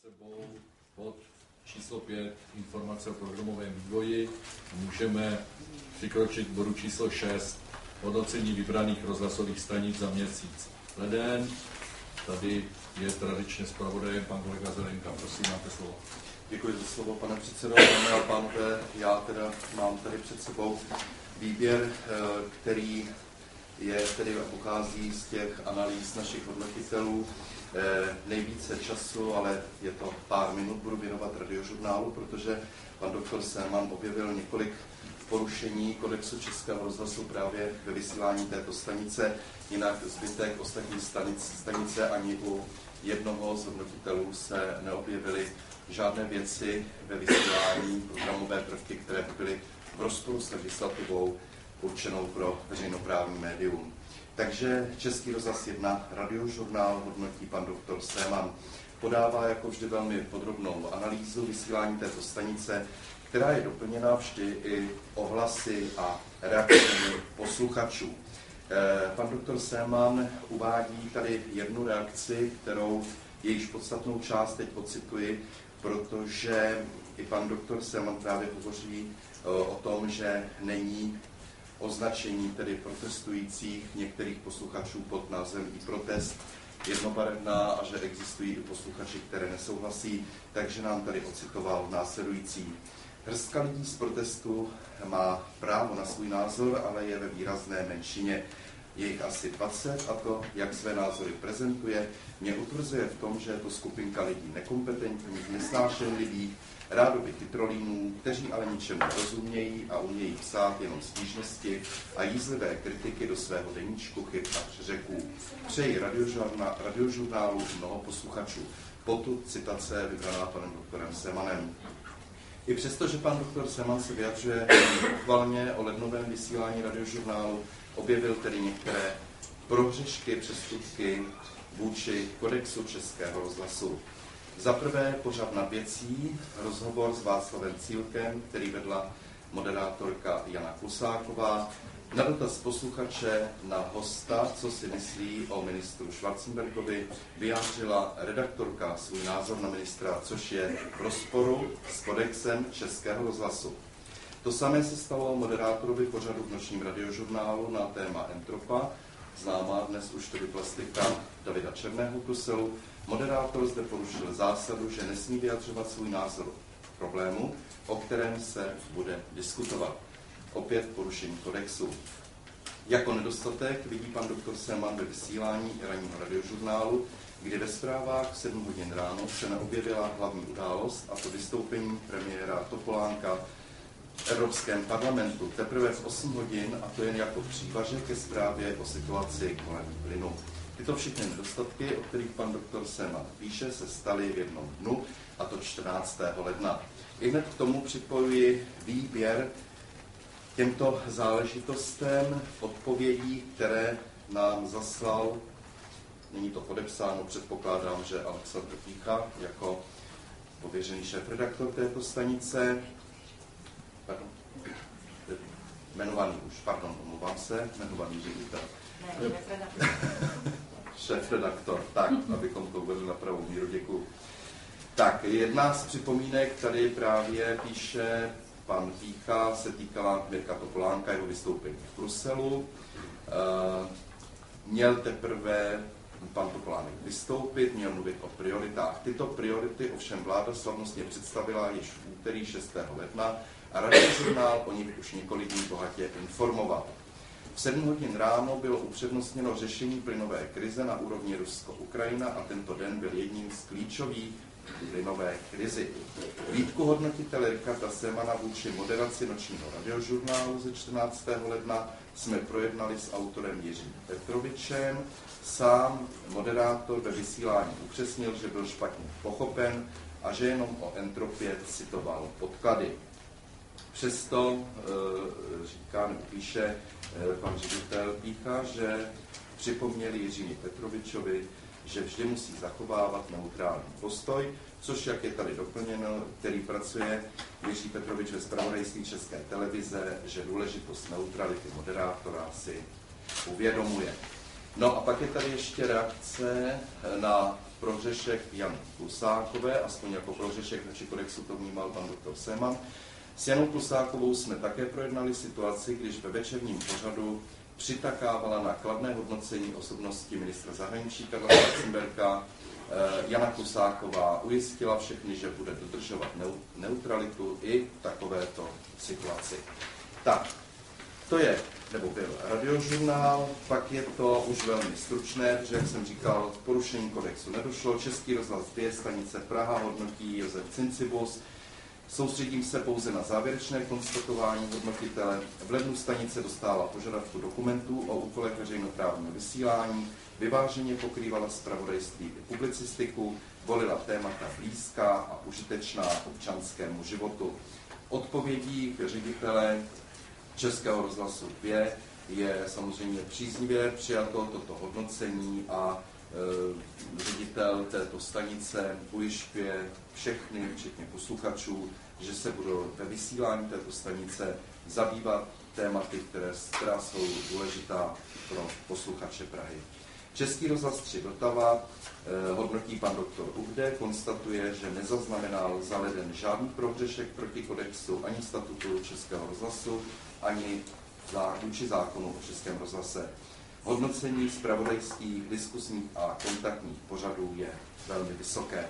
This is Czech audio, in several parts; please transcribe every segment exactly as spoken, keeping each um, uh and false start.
sebou bod číslo pět, informace o programovém vývoji. Můžeme přikročit k bodu číslo šest, hodnocení vybraných rozhlasových stanic za měsíc leden. Tady je tradičně zpravodajem pan kolega Zelenka. Prosím, máte slovo. Děkuji za slovo, pane předsedo. Dámy a pánové, já teda mám tady před sebou výběr, který je tedy pochází z těch analýz našich hodnotitelů. Nejvíce času, ale je to pár minut, budu věnovat radiožurnálu, protože pan doktor Seemann objevil několik porušení kodexu Českého rozhlasu právě ve vysílání této stanice. Jinak zbytek ostatních stanic, stanice ani u jednoho z hodnotitelů se neobjevily žádné věci ve vysílání, programové prvky, které by byly v rozporu s legislativou určenou pro veřejnoprávní médium. Takže Český rozhlas jedna radiožurnál hodnotí pan doktor Seemann. Podává jako vždy velmi podrobnou analýzu vysílání této stanice, která je doplněna vždy i ohlasy a reakcemi posluchačů. Pan doktor Seemann uvádí tady jednu reakci, kterou jejíž podstatnou část teď ocituji, protože i pan doktor Seemann právě hovoří o tom, že není označení tedy protestujících některých posluchačů pod názvem i protest jednobarevná a že existují i posluchači, které nesouhlasí, takže nám tady ocitoval následující. Hrstka lidí z protestu má právo na svůj názor, ale je ve výrazné menšině. Je jich asi dvacet a to, jak své názory prezentuje, mě utvrzuje v tom, že je to skupinka lidí nekompetentních, nesnášenlivých, rádoby chytrolínů, kteří ale ničemu rozumějí a umějí psát jenom stížnosti a jízlivé kritiky do svého deníčku chyb a přeřeků. Přeji radiožurnálu mnoho posluchačů. Potud citace vybraná panem doktorem Seemannem. I přesto, že pan doktor Seemann se vyjadřuje chvalně o lednovém vysílání radiožurnálu, objevil tedy některé prohřešky, přestupky vůči kodexu Českého rozhlasu. Za prvé pořad nad věcí, rozhovor s Václavem Cílkem, který vedla moderátorka Jana Klusáková, na dotaz posluchače na hosta, co si myslí o ministru Schwarzenbergovi, vyjádřila redaktorka svůj názor na ministra, což je v rozporu s kodexem Českého rozhlasu. To samé se stalo moderátorovi pořadu v nočním radiožurnálu na téma Entropa, známá dnes už tedy plastika Davida Černého v Bruselu. Moderátor zde porušil zásadu, že nesmí vyjadřovat svůj názor k problému, o kterém se bude diskutovat. Opět porušení kodexu. Jako nedostatek vidí pan doktor Seemann ve vysílání ranního radiožurnálu, kdy ve zprávách v sedm hodin ráno se neobjevila hlavní událost, a to vystoupení premiéra Topolánka v Evropském parlamentu teprve v osm hodin, a to jen jako přívažek ke zprávě o situaci kolem plynu. Tyto všechny nedostatky, o kterých pan doktor Seemann píše, se staly v jednom dnu, a to čtrnáctého ledna. I hned k tomu připojuji výběr těmto záležitostem odpovědí, které nám zaslal, není to podepsáno, předpokládám, že Alexandr Pícha jako pověřený šéfredaktor této stanice, pardon, jmenovaný už, pardon, omlouvám se, jmenovaný ředitel. Ne, šéfredaktor, tak, abychom to uvedli na pravou míru, děkuji. Tak, jedna z připomínek tady právě píše pan Pícha, se týkala Mirka Topolánka, jeho vystoupení v Bruselu. E, měl teprve pan Topolánek vystoupit, měl mluvit o prioritách. Tyto priority ovšem vláda slavnostně představila již v úterý šestého ledna a radiožurnál o nich už několik dní bohatě informoval. V sedm hodin ráno bylo upřednostněno řešení plynové krize na úrovni Rusko-Ukrajina a tento den byl jedním z klíčových plynové krizi. Výtku hodnotitele Richarda Seemanna vůči moderaci nočního radiožurnálu ze čtrnáctého ledna jsme projednali s autorem Jiřím Petrovičem. Sám moderátor ve vysílání upřesnil, že byl špatně pochopen a že jenom o entropě citoval podklady. Přesto e, říká nebo píše e, pan ředitel Pícha, že připomněli Jiřímu Petrovičovi, že vždy musí zachovávat neutrální postoj, což, jak je tady doplněno, který pracuje Jiří Petrovič ve zpravodajství České televize, že důležitost neutrality moderátora si uvědomuje. No a pak je tady ještě reakce na prohřešek Jany Klusákové, aspoň jako prohřešek vůči kodexu to vnímal pan doktor Seemann. S Janou Klusákovou jsme také projednali situaci, když ve večerním pořadu přitakávala na kladné hodnocení osobnosti ministra zahraničí Karla Schwarzenberga. Jana Klusáková ujistila všechny, že bude dodržovat neutralitu i v takovéto situaci. Tak, to je, nebo byl Radiožurnál, pak je to už velmi stručné, protože, jak jsem říkal, porušení kodexu nedošlo. Český rozhlas dvě, stanice Praha, hodnotí Josef Cincibus. Soustředím se pouze na závěrečné konstatování hodnotitele. V lednu stanice dostala požadavku dokumentů o úkolech veřejnoprávního vysílání, vyváženě pokrývala zpravodajství i publicistiku, volila témata blízká a užitečná občanskému životu. Odpovědí ředitele Českého rozhlasu dvě je samozřejmě příznivě přijato toto hodnocení a e, ředitel této stanice ujišťuje všechny, včetně posluchačů, že se budou ve vysílání této stanice zabývat tématy, které, která jsou důležitá pro posluchače Prahy. Český rozhlas tři Vltava eh, hodnotí pan doktor Uhde, konstatuje, že nezaznamenal za leden žádný prohřešek proti kodexu ani statutu Českého rozhlasu, ani vůči zákonu o Českém rozhlase. Hodnocení zpravodajských, diskusních a kontaktních pořadů je velmi vysoké.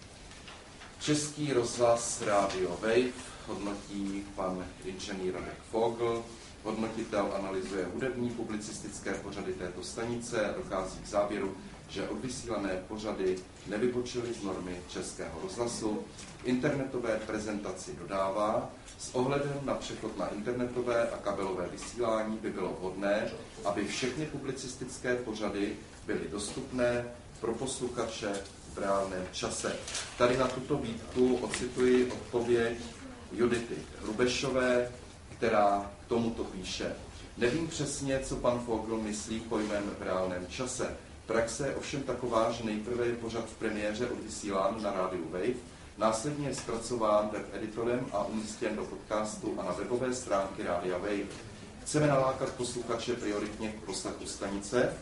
Český rozhlas Radio Wave hodnotí pan inženýr Radek Fogl. Hodnotitel analyzuje hudební publicistické pořady této stanice a dochází k závěru, že odvysílané pořady nevybočily z normy Českého rozhlasu. Internetové prezentaci dodává, s ohledem na přechod na internetové a kabelové vysílání by bylo vhodné, aby všechny publicistické pořady byly dostupné pro posluchače v reálném čase. Tady na tuto výtku ocituji odpověď Judity Hrubešové, která k tomuto píše. Nevím přesně, co pan Fogl myslí pojmem v reálném čase. Praxe je ovšem taková, že nejprve je pořad v premiéře odvysílán na rádiu Wave, následně je zpracován web editorem a umístěn do podcastu a na webové stránky rádia Wave. Chceme nalákat posluchače prioritně k poslechu stanice,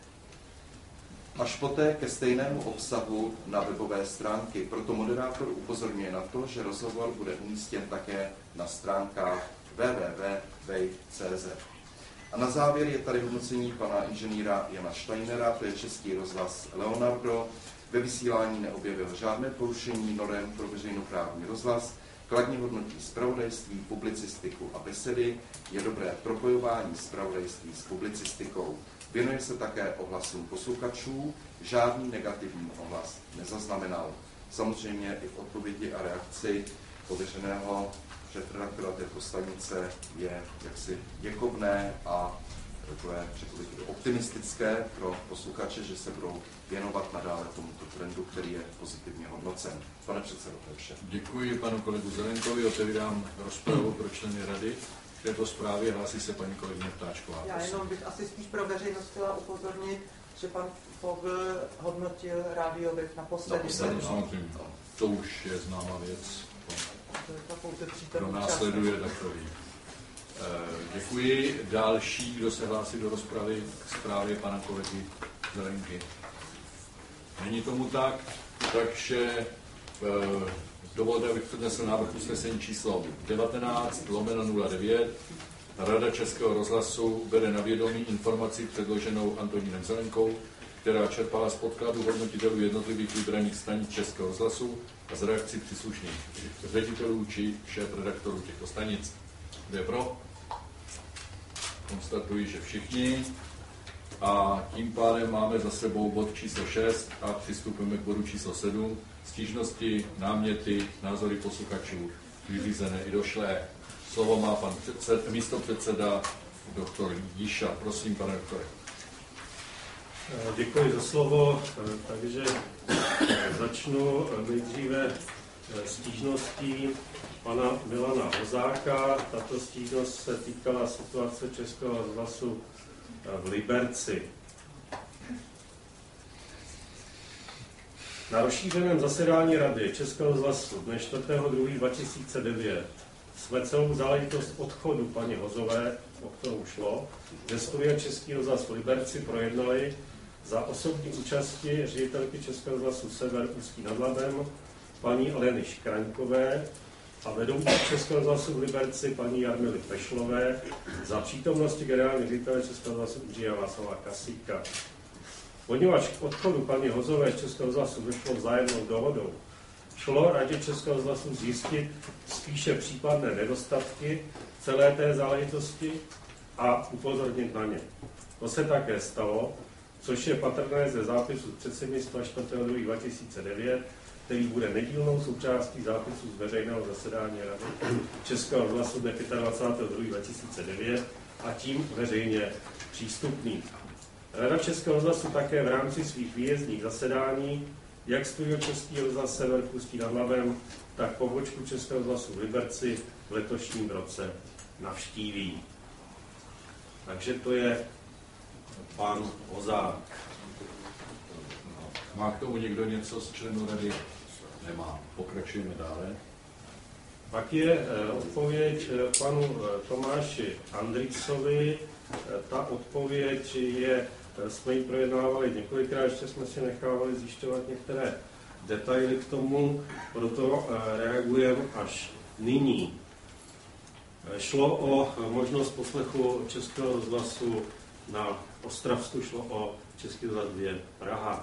až poté ke stejnému obsahu na webové stránky. Proto moderátor upozorňuje na to, že rozhovor bude umístěn také na stránkách w w w tečka wave tečka c z. A na závěr je tady hodnocení pana inženýra Jana Steinera, to je Český rozhlas Leonardo. Ve vysílání neobjevil žádné porušení norem pro veřejnoprávní rozhlas, kladně hodnotí zpravodajství, publicistiku a besedy, je dobré propojování zpravodajství s publicistikou. Věnuje se také ohlasům posluchačů, žádný negativní ohlas nezaznamenal. Samozřejmě i v odpovědi a reakci pověřeného šéfredaktora této stanice je jaksi děkovné a takové, řekl bych, optimistické pro posluchače, že se budou věnovat nadále tomuto trendu, který je pozitivně hodnocen. Pane předsedo, to je vše. Děkuji panu kolegu Zelenkovi, otevírám rozpravu pro členy rady. K této zprávě hlásí se paní kolegyně Ptáčková. Já jenom bych asi spíš pro veřejnost chtěla upozornit, že pan Fogl hodnotil rádio Wave naposledy. Naposledy, samozřejmě. To už je známá věc. Pro následuje takový. Děkuji. Další, kdo se hlásí do rozpravy k zprávě pana kolegy Zelenky. Není tomu tak, takže dovolte, abych přednesl návrh usnesení číslo devatenáct lomeno nula devět. Rada Českého rozhlasu bere na vědomí informaci předloženou Antonínem Zelenkou, která čerpala z podkladů hodnotitelů jednotlivých vybraných stanic Českého rozhlasu a z reakcí příslušných ředitelů či šéfredaktorů těchto stanic. Kdo je pro? Konstatuji, že všichni. A tím pádem máme za sebou bod číslo šest a přistupujeme k bodu číslo sedm. Stížnosti, náměty, názory posluchačů, vyřízené i došlé. Slovo má pan předsed, místopředseda doktor Jíša. Prosím, pane doktore. Děkuji za slovo. Takže začnu nejdříve stížností pana Milana Hozáka. Tato stížnost se týkala situace Českého rozhlasu v Liberci. Na rozšířeném zasedání Rady Českého rozhlasu dne čtvrtého druhého dva tisíce devět jsme celou záležitost odchodu paní Hozové, o kterou šlo, ze studia Český rozhlas v Liberci projednali za osobní účasti ředitelky Českého rozhlasu Sever Ústí nad Labem, paní Aleny Škraňkové a vedoucí Českého rozhlasu v Liberci paní Jarmily Pešlové za přítomnosti generálního ředitele Českého rozhlasu Jiřího Václava Kasíka. Poněvadž k odchodu paní Hozové z Českého rozhlasu došlo vzájemnou dohodou, šlo Radě Českého rozhlasu zjistit spíše případné nedostatky celé té záležitosti a upozornit na ně. To se také stalo, což je patrné ze zápisu předsednictva čtvrtého druhého dva tisíce devět, který bude nedílnou součástí zápisu z veřejného zasedání Rady Českého rozhlasu dne dvacátého pátého druhého dva tisíce devět a tím veřejně přístupný. Rada Českého rozhlasu také v rámci svých výjezdních zasedání, jak studio Český rozhlas Sever v Ústí nad Labem, tak pobočku Českého rozhlasu v Liberci v letošním roce navštíví. Takže to je pan Hozák. Má k tomu někdo něco z členů rady? Nemá. Pokračujeme dále. Pak je odpověď panu Tomáši Andrýsovi. Ta odpověď je, jsme ji projednávali několikrát, ještě jsme si nechávali zjišťovat některé detaily k tomu, proto reagujeme až nyní. Šlo o možnost poslechu Českého rozhlasu na Ostravsku, šlo o Český rozhlas dva Praha.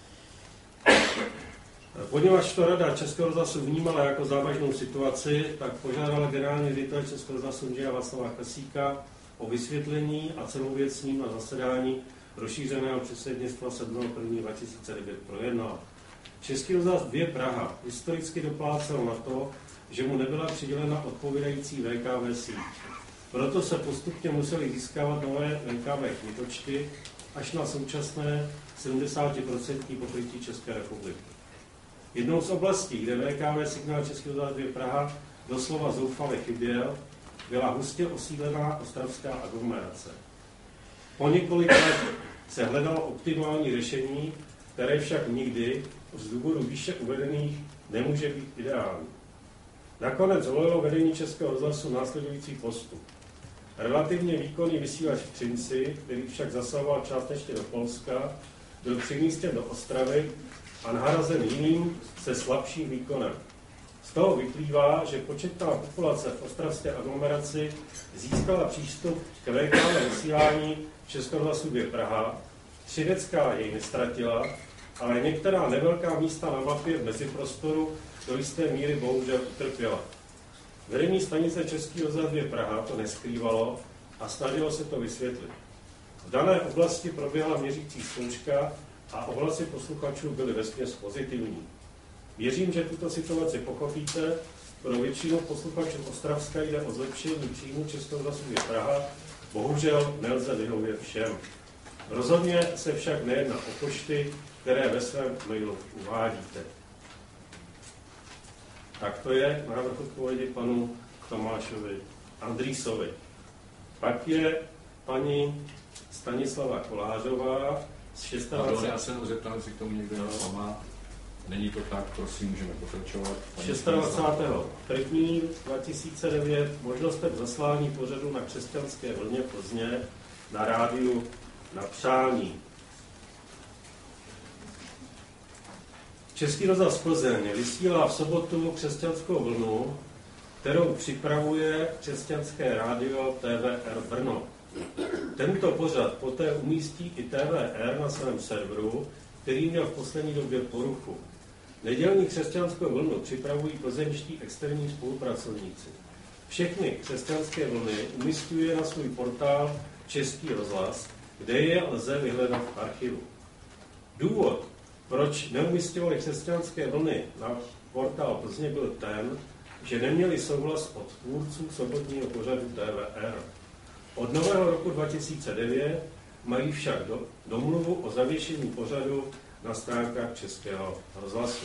Poněvadž to Rada Českého rozhlasu vnímala jako závažnou situaci, tak požádala generální ředitel Českého rozhlasu Jiřího Václava Kasíka o vysvětlení a celou věc s ním na zasedání rozšířeného předsednictva sedmého prvního dva tisíce devět projednal. Český rozhlas dva Praha historicky doplácel na to, že mu nebyla přidělena odpovídající V K V síť. Proto se postupně museli získávat nové V K V kmitočty až na současné sedmdesát procent pokrytí České republiky. Jednou z oblastí, kde V K V signál Českého rozhlasu dva Praha doslova zoufale chyběl, byla hustě osídlená ostravská aglomerace. Po několik let se hledalo optimální řešení, které však nikdy z důvodu výše uvedených nemůže být ideální. Nakonec zvolilo vedení Českého rozhlasu následující postup. Relativně výkonný vysílač v Třinci, který však zasahoval částečně do Polska, byl přemístěn do Ostravy a nahrazen jiným se slabším výkonem. Z toho vyplývá, že početná populace v ostravské aglomeraci získala přístup k V K V vysílání Českého rozhlasu dva Praha, Třinecká jej nestratila, ale některá nevelká místa na mapě v meziprostoru do jisté míry bohužel utrpěla. Vedení stanice Český rozhlas dva Praha to neskrývalo a snažilo se to vysvětlit. V dané oblasti proběhla měřící zkouška a ohlasy posluchačů byly vesměs pozitivní. Věřím, že tuto situaci pochopíte. Pro většinu posluchačů Ostravska jde o zlepšení příjmu Českého rozhlasu dva Praha. Bohužel nelze vyhovět všem. Rozhodně se však nejedná o počty, které ve svém mailu uvádíte. Tak to je návrh odpovědi panu Tomášovi Andrýsovi. Pak je paní Stanislava Kolářová z dvacátého šestého. Já se jenom zeptám, jestli k tomu někdo něco má. Není to tak, prosím, můžeme pokračovat. dvacátého šestého prvního dva tisíce devět možnostem zaslání pořadu na Křesťanské vlně Plzně na rádiu Na přání. Český rozhlas Plzeň vysílá v sobotu Křesťanskou vlnu, kterou připravuje Křesťanské rádio T V R Brno. Tento pořad poté umístí i T V R na svém serveru, který měl v poslední době poruchu. Nedělní Křesťanskou vlnu připravují plzeňští externí spolupracovníci. Všechny Křesťanské vlny umístuje na svůj portál Český rozhlas, kde je lze vyhledat v archivu. Důvod, proč neumístěvali Křesťanské vlny na portál Plzně, byl ten, že neměli souhlas od tvůrců sobotního pořadu T V R. Od nového roku dva tisíce devět mají však do, domluvu o zavěšení pořadu na stránkách Českého rozhlasu.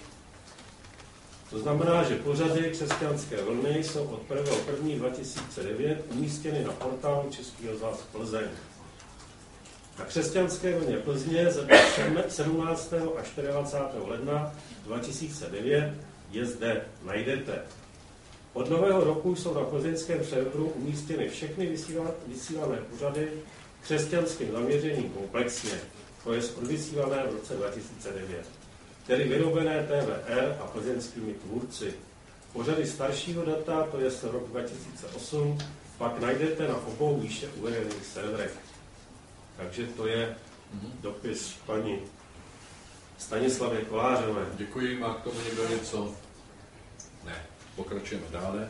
To znamená, že pořady Křesťanské vlny jsou od prvního prvního dva tisíce devět umístěny na portálu Český rozhlas Plzeň. Na Křesťanské vlně Plzně ze sedmnáctého až dvacátého čtvrtého ledna dva tisíce devět je zde najdete. Od nového roku jsou na plzeňském serveru umístěny všechny vysíla, vysílané pořady křesťanským zaměřením komplexně, to je odvysílané v roce dva tisíce devět, tedy vyrobené T V R a plzeňskými tvůrci. Pořady staršího data, to je rok dva tisíce osm, pak najdete na obou výše uvedených serverech. Takže to je dopis paní Stanislavě Kolářové. Děkuji. Má k tomu někdo něco? Ne. Pokračujeme dále.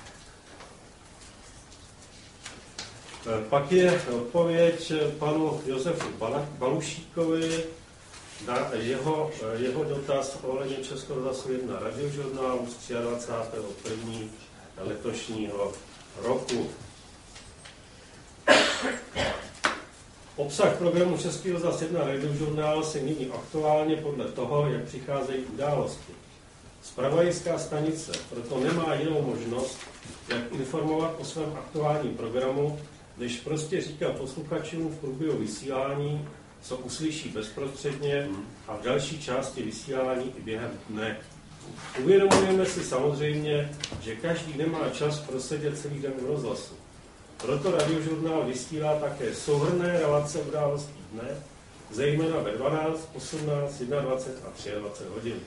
Pak je odpověď panu Josefu Balušíkovi na jeho, jeho dotaz ohledně Českého rozhlasu jedna radiožurnálu z dvacátého prvního letošního roku. Obsah programu Český rozhlas jedna radiožurnál se mění aktuálně podle toho, jak přicházejí události. Zpravodajská stanice proto nemá jinou možnost, jak informovat o svém aktuálním programu, než prostě říkat posluchačům v průběhu vysílání, co uslyší bezprostředně a v další části vysílání i během dne. Uvědomujeme si samozřejmě, že každý nemá čas prosedět celý den v rozhlasu. Proto radiožurnál vysílá také souhrnné relace událostí dne, zejména ve dvanáct, osmnáct, dvacet jedna a dvacet tři hodin.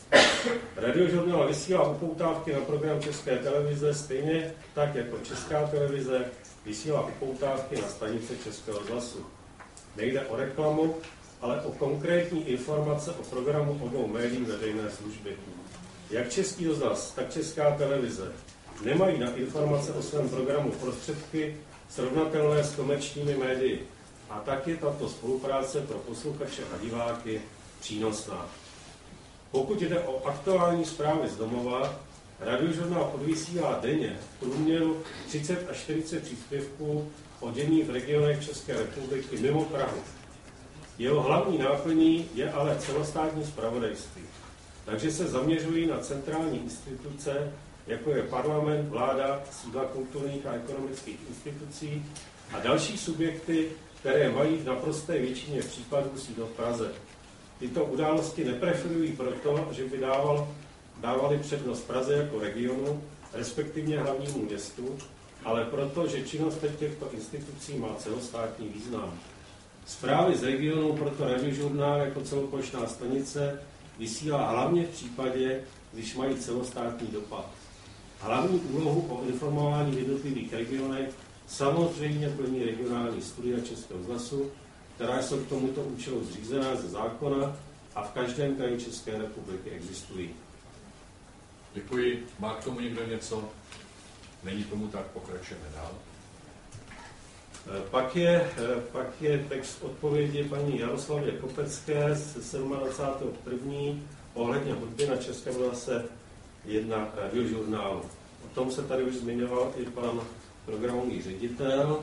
Radiožurnál vysílá upoutávky na program České televize stejně tak jako Česká televize vysílá upoutávky na stanice Českého rozhlasu. Nejde o reklamu, ale o konkrétní informace o programu obou médií veřejné služby. Jak Český rozhlas, tak Česká televize nemají na informace o svém programu prostředky srovnatelné s komerčními médii. A tak je tato spolupráce pro posluchače a diváky přínosná. Pokud jde o aktuální zprávy z domova, radiožurnál odvysílá denně v průměru třicet až čtyřicet příspěvků o dění v regionech České republiky mimo Prahu. Jeho hlavní náplní je ale celostátní zpravodajství, takže se zaměřují na centrální instituce, jako je parlament, vláda, sídla kulturních a ekonomických institucí a další subjekty, které mají v naprosté většině případů sídlo v Praze. Tyto události nepreferují proto, že by dával, dávali přednost Praze jako regionu, respektive hlavnímu městu, ale proto, že činnost těchto institucí má celostátní význam. Zprávy z regionu proto radiožurnál jako celoplošná stanice vysílá hlavně v případě, když mají celostátní dopad. Hlavní úlohu o informování v jednotlivých regionech samozřejmě plní regionální studia Českého rozhlasu, která jsou k tomuto účelu zřízená ze zákona a v každém kraji České republiky existují. Děkuji. Má k tomu někdo něco? Není tomu tak, pokračujeme dál. Pak je, pak je text odpovědi paní Jaroslavě Kopecké z dvacátého prvního ohledně hudby na Českém rozhlase jedna radiožurnálu. O tom se tady už zmiňoval i pan programový ředitel.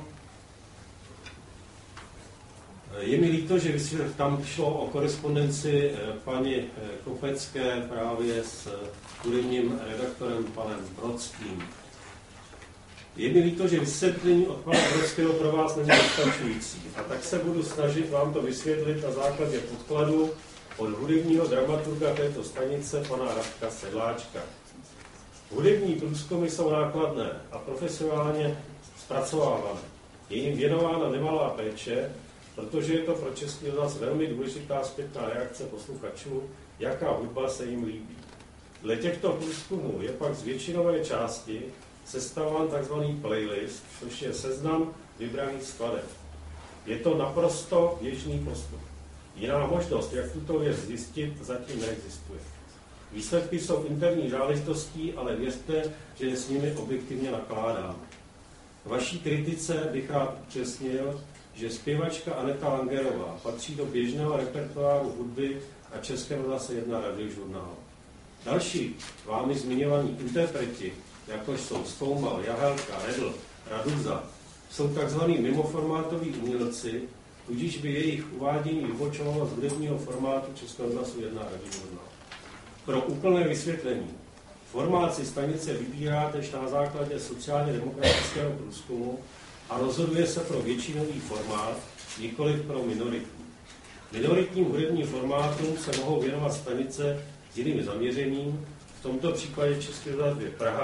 Je mi líto, že tam šlo o korespondenci paní Kopecké právě s hudebním redaktorem panem Brodským. Je mi líto, že vysvětlení od pana Brodského pro vás není dostačující, a tak se budu snažit vám to vysvětlit na základě podkladu od hudebního dramaturga této stanice, pana Radka Sedláčka. Hudební průzkumy jsou nákladné a profesionálně zpracovávané. Je jim věnována nemalá péče, protože je to pro Český rozhlas velmi důležitá zpětná reakce posluchačů, jaká hudba se jim líbí. Dle těchto průzkumů je pak z většinové části sestavován tzv. Playlist, což je seznam vybraných skladeb. Je to naprosto běžný postup. Jiná možnost, jak tuto věc zjistit, zatím neexistuje. Výsledky jsou interní záležitostí, ale věřte, že je s nimi objektivně nakládám. K vaší kritice bych rád upřesnil, že zpěvačka Aneta Langerová patří do běžného repertoáru hudby a České rozhlase jedna radiožurnál. Další vámi zmiňovaní interpreti, jako jsou Stoumal, Jahelka, Redl, Raduza, jsou tzv. Mimoformátoví umělci, tudíž by jejich uvádění vybočovalo z hudebního formátu Českého rozhlasu jedna radiožurnál. Pro úplné vysvětlení, formát si stanice vybírá tež na základě sociálně demokratického průzkumu a rozhoduje se pro většinový formát, nikoliv pro minoritní. Minoritním hudebním formátům se mohou věnovat stanice s jiným zaměřením, v tomto případě Český rozhlas dvě Praha,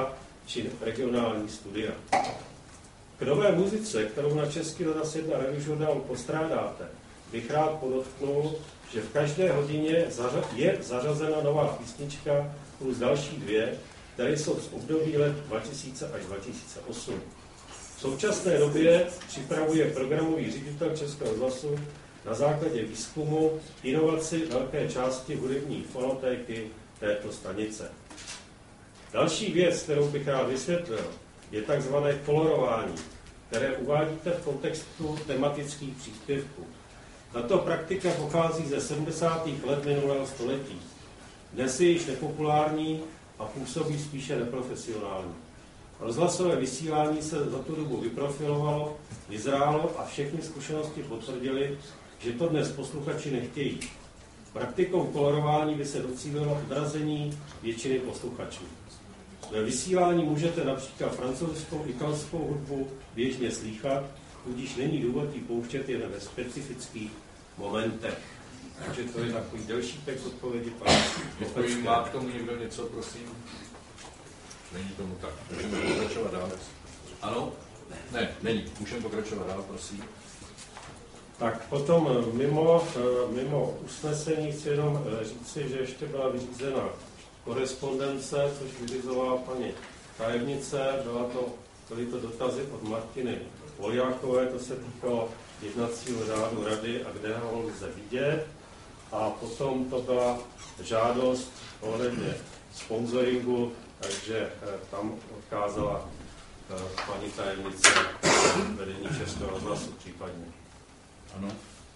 či regionální studia. K nové muzice, kterou na Český rozhlas jedna Radiožurnál postrádáte, bych rád podotknul, že v každé hodině je zařazena nová písnička plus další dvě, které jsou z období let dva tisíce až dva tisíce osm. V současné době připravuje programový ředitel Českého rozhlasu na základě výzkumu inovaci velké části hudební fonotéky této stanice. Další věc, kterou bych rád vysvětlil, je takzvané kolorování, které uvádíte v kontextu tematických příspěvků. Tato praktika pochází ze sedmdesátých let minulého století. Dnes je již nepopulární a působí spíše neprofesionální. Rozhlasové vysílání se za tu dobu vyprofilovalo, vyzrálo a všechny zkušenosti potvrdily, že to dnes posluchači nechtějí. Praktikou kolorování by se docílilo odrazení většiny posluchačů. Ve vysílání můžete například francouzskou, italskou hudbu běžně slýchat, tudíž není důvod ji pouštět jen ve specifických momentech. Takže to je takový delší text odpovědi. Děkuji. Má k tomu někdo něco, prosím? Není tomu tak. Můžeme pokračovat dál. Ano? Ne, není. Můžeme pokračovat dál, prosím. Tak potom mimo, mimo usnesení chci jenom říci, že ještě byla vyřízena korespondence, což vyřizovala paní tajemnice. Byla to, byly to dotazy od Martiny Voljákové, to se týkalo jednacího řádu rady a kde ho lze vidět. A potom to byla žádost ohledně sponzoringu, takže tam odkázala paní tajemnice vedení Českého rozhlasu případně. Ano.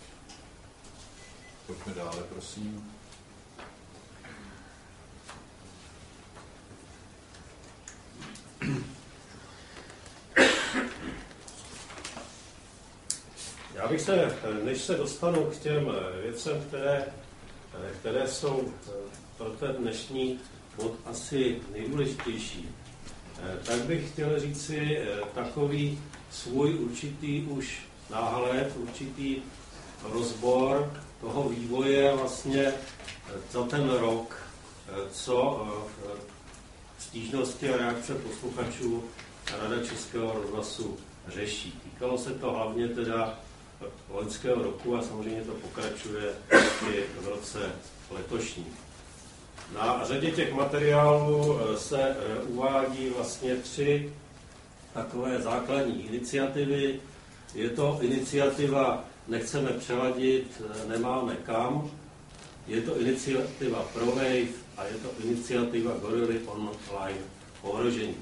Pojďme dále, prosím. Já bych se, než se dostanu k těm věcem, které, které jsou pro ten dnešní bod asi nejdůležitější, tak bych chtěl říci takový svůj určitý už náhled, určitý rozbor toho vývoje vlastně za ten rok, co stížnosti a reakce posluchačů Rada Českého rozhlasu řeší. Týkalo se to hlavně teda loňského roku a samozřejmě to pokračuje i v roce letošním. Na řadě těch materiálů se uvádí vlastně tři takové základní iniciativy. Je to iniciativa Nechceme přeladit, nemáme kam. Je to iniciativa ProWave a je to iniciativa Gorily Online ohrožení.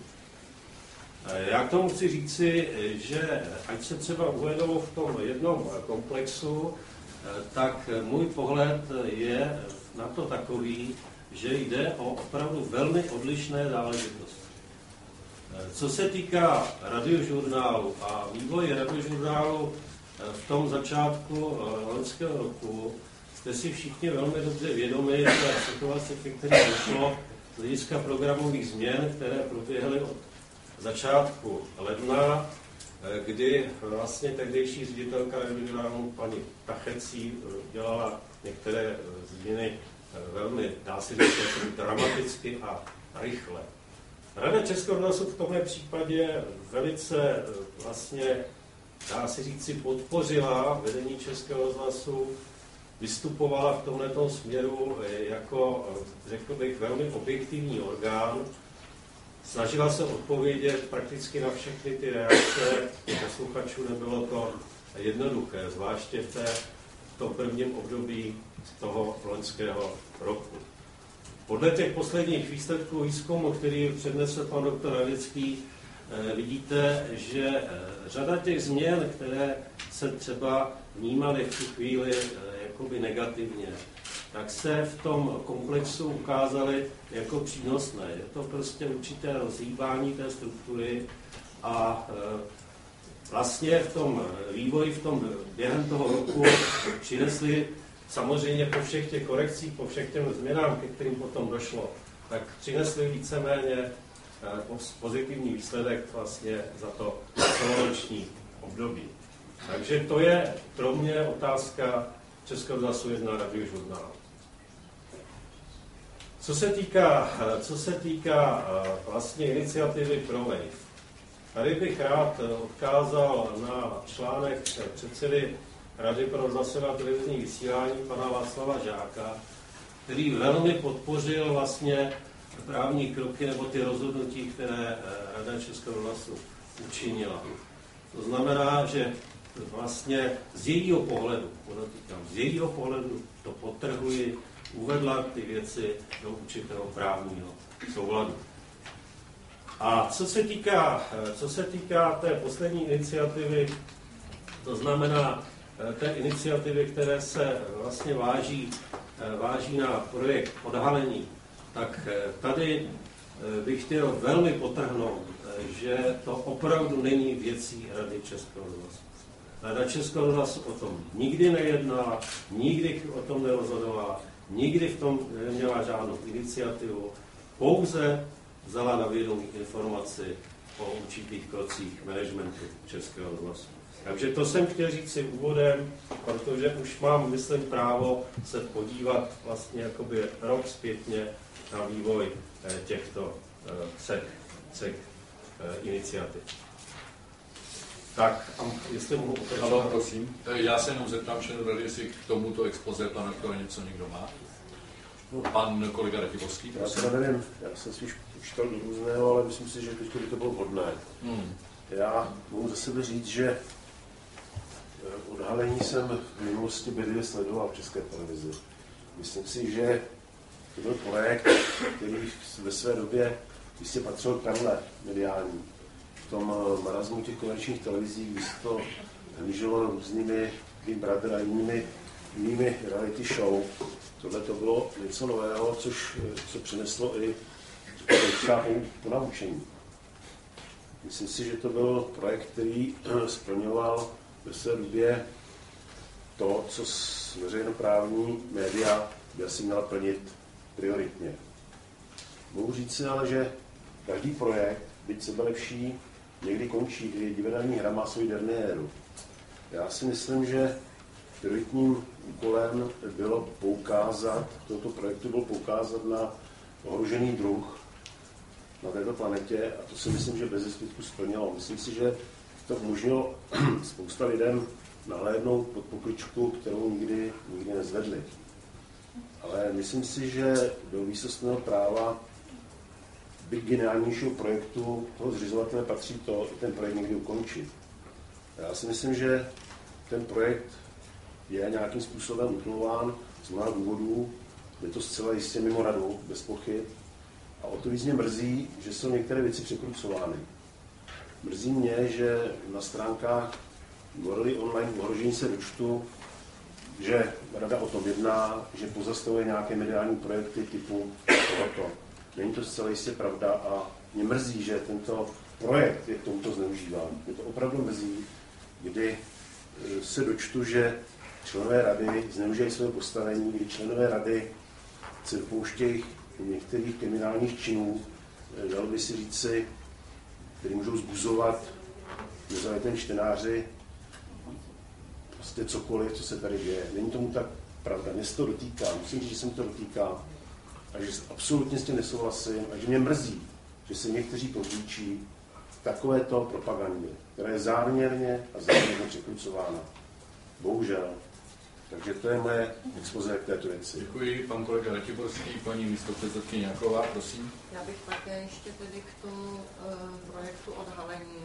Já k tomu chci říci, že ať se třeba uvedou v tom jednom komplexu, tak můj pohled je na to takový, že jde o opravdu velmi odlišné záležitosti. Co se týká Radiožurnálu a vývoje Radiožurnálu v tom začátku loňského roku, jste si všichni velmi dobře vědomi té situace, ke které došlo z hlediska programových změn, které proběhly od začátku ledna, kdy vlastně tehdejší ředitelka Radiožurnálu paní Tachecí dělala některé změny velmi, dá se říct, dramaticky a rychle. Rada Českého rozhlasu v tomhle případě velice vlastně, dá se říci, podpořila vedení Českého rozhlasu, vystupovala v tomhletom směru jako, řekl bych, velmi objektivní orgán, snažila se odpovědět prakticky na všechny ty reakce posluchačů, nebylo to jednoduché, zvláště v, té, v tom prvním období toho loňského roku. Podle těch posledních výsledků výzkumu, který přednesl pan doktor Radecký, vidíte, že řada těch změn, které se třeba vnímaly v tu chvíli jakoby negativně, tak se v tom komplexu ukázaly jako přínosné. Je to prostě určité rozhýbání té struktury a vlastně v tom vývoji, v tom během toho roku přinesli samozřejmě po všech těch korekcích, po všech těm změnám, ke kterým potom došlo, tak přinesli víceméně pozitivní výsledek vlastně za to celoroční období. Takže to je pro mě otázka Českého rozhlasu jedna Radiožurnál. Co Co se týká, co se týká vlastně iniciativy ProWave, tady bych rád odkázal na článek předsedy Rady pro rozhlasové a televizní vysílání pana Václava Žáka, který velmi podpořil vlastně právní kroky nebo ty rozhodnutí, které Rada Českého rozhlasu učinila. To znamená, že vlastně z jejího pohledu, podotýkám, z jejího pohledu to podtrhuji, uvedla ty věci do určitého právního souladu. A co se týká, co se týká té poslední iniciativy, to znamená té iniciativy, které se vlastně váží, váží na projekt odhalení, tak tady bych chtěl velmi podtrhnout, že to opravdu není věcí Rady Českého rozhlasu. Rada Českého rozhlasu o tom nikdy nejednala, nikdy o tom nerozhodovala, nikdy v tom neměla žádnou iniciativu, pouze vzala na vědomí informaci o určitých krocích managementu Českého rozhlasu. Takže to jsem chtěl říct si úvodem, protože už mám, myslím, právo se podívat vlastně jakoby rok zpětně na vývoj těchto třech, třech iniciativ. Tak, jestli mohu pokračovat. Ano, prosím. Já se jenom zeptám členů rady, jestli k tomuto expoze pana doktora něco někdo má. Pan kolega Rativovský, prosím. Já to nevím, já jsem si čítal do různého, ale myslím si, že teď by to bylo vhodné. Hmm. Já mohu za sebe říct, že odhalení jsem v minulosti bedlivě sledoval v České televizi. Myslím si, že to byl projekt, který ve své době jistě patřil perle mediální. V tom marazmu těch komerčních televizí, když se to hnížilo různými Big Brother a jinými, jinými reality show, tohle to bylo něco nového, což co přineslo i třeba po naučení. Myslím si, že to byl projekt, který splňoval ve své době to, co veřejnoprávní média by asi měla plnit prioritně. Mohu říct si ale, že každý projekt, byť sebelepší, někdy končí, kdy divadelní hra má svoji derniéru. Já si myslím, že prioritním úkolem bylo poukázat, tohoto projektu bylo poukázat na ohrožený druh na této planetě a to si myslím, že bez zbytku splnilo. Myslím si, že to umožnilo spousta lidem nahlédnout pod pokličku, kterou nikdy, nikdy nezvedli. Ale myslím si, že do výsostného práva byť geniálnějšího projektu toho zřizovatele patří to, ten projekt někdy ukončit. Já si myslím, že ten projekt je nějakým způsobem utnulován z mnoha důvodů, je to zcela jistě mimo radu, bez pochyb. A o to víc mě mrzí, že jsou některé věci překrucovány. Mrzí mě, že na stránkách Gorily online ohrožení se dočtu, že rada o tom jedná, že pozastavuje nějaké mediální projekty typu tohoto. Není to zcela jistě pravda a mě mrzí, že tento projekt je k tomuto zneužíván. Mě to opravdu mrzí, kdy se dočtu, že členové rady zneužijí své postavení, kdy členové rady se dopouštějí některých kriminálních činů, dalo by si říci, který můžou zbuzovat nezaujetém čtenáři prostě cokoliv, co se tady děje. Není tomu tak pravda, mě se to dotýká, musím říct, že se mi to dotýká a že absolutně s tím nesouhlasím a že mě mrzí, že se někteří podříčí takovéto propagandy, která je záměrně a záměrně překrucována. Bohužel. Takže to je moje expoze k této věci. Děkuji, pan kolega Ratiborský, paní místopředsedkyně Jaková, prosím. Já bych také ještě tedy k tomu uh, projektu odhalení.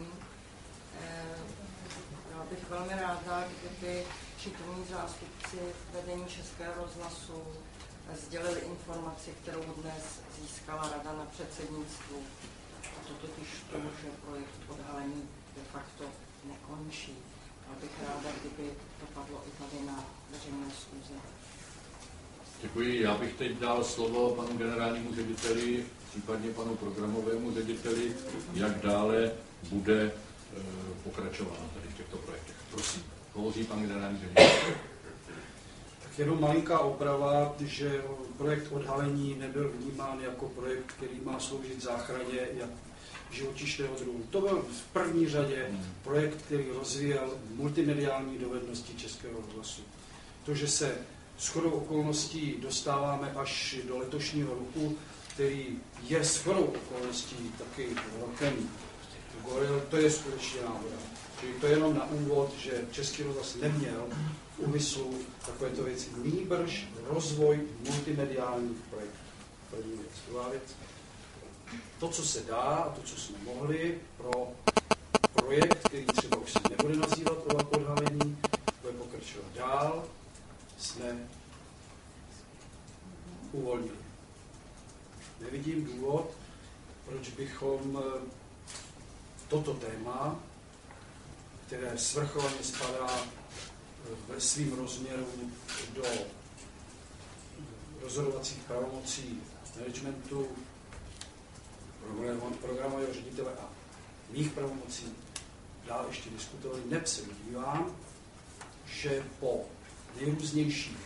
Uh, já bych velmi ráda, kdyby přítomní zástupci vedení Českého rozhlasu sdělili informaci, kterou dnes získala rada na předsednictvu. A to totiž to, že projekt odhalení de facto nekončí. Já bych ráda, kdyby to padlo i tady na veřejné schůze. Děkuji. Já bych teď dal slovo panu generálnímu řediteli, případně panu programovému řediteli, jak dále bude e, pokračováno tady v těchto projektech. Prosím, hovoří pan generální ředitel. Tak jenom malinká oprava, že projekt odhalení nebyl vnímán jako projekt, který má sloužit záchraně jak živočišného druhu. To byl v první řadě projekt, který rozvíjel multimediální dovednosti Českého rozhlasu. To, že se shodou okolností dostáváme až do letošního roku, který je shodou okolností taky rokem Goril, to je skutečně náhoda. Čili to je jenom na úvod, že Český rozhlas neměl v úmyslu takovéto věci, nýbrž rozvoj multimediálních projektů. První věc. Druhá věc. To, co se dá a to, co jsme mohli pro projekt, který třeba už se nebude nazývat o odhalení, bude pokračovat dál, jsme uvolnili. Nevidím důvod, proč bychom toto téma, které svrchovaně spadá ve svým rozměrům do rozhodovacích pravomocí managementu, programového ředitele a mých pravomocí, dál ještě diskutovali, neb se dívám, že po nejrůznějších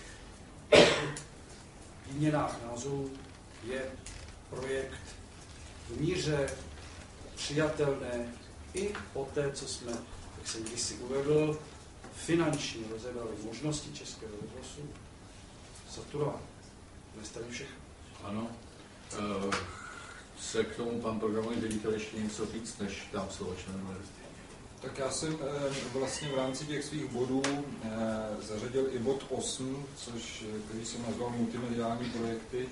výměnách názorů je projekt v míře přijatelné i po té, co jsme, jak jsem kdysi uvedl, finančně rozebrali možnosti Českého rozhlasu saturovat. Nestane všechno. Ano. Uh, se k tomu pan programový ředitel ještě něco říct, než dám slovo členům. Tak já jsem eh, vlastně v rámci těch svých bodů eh, zařadil i bod osm, což, který jsem nazval multimediální projekty.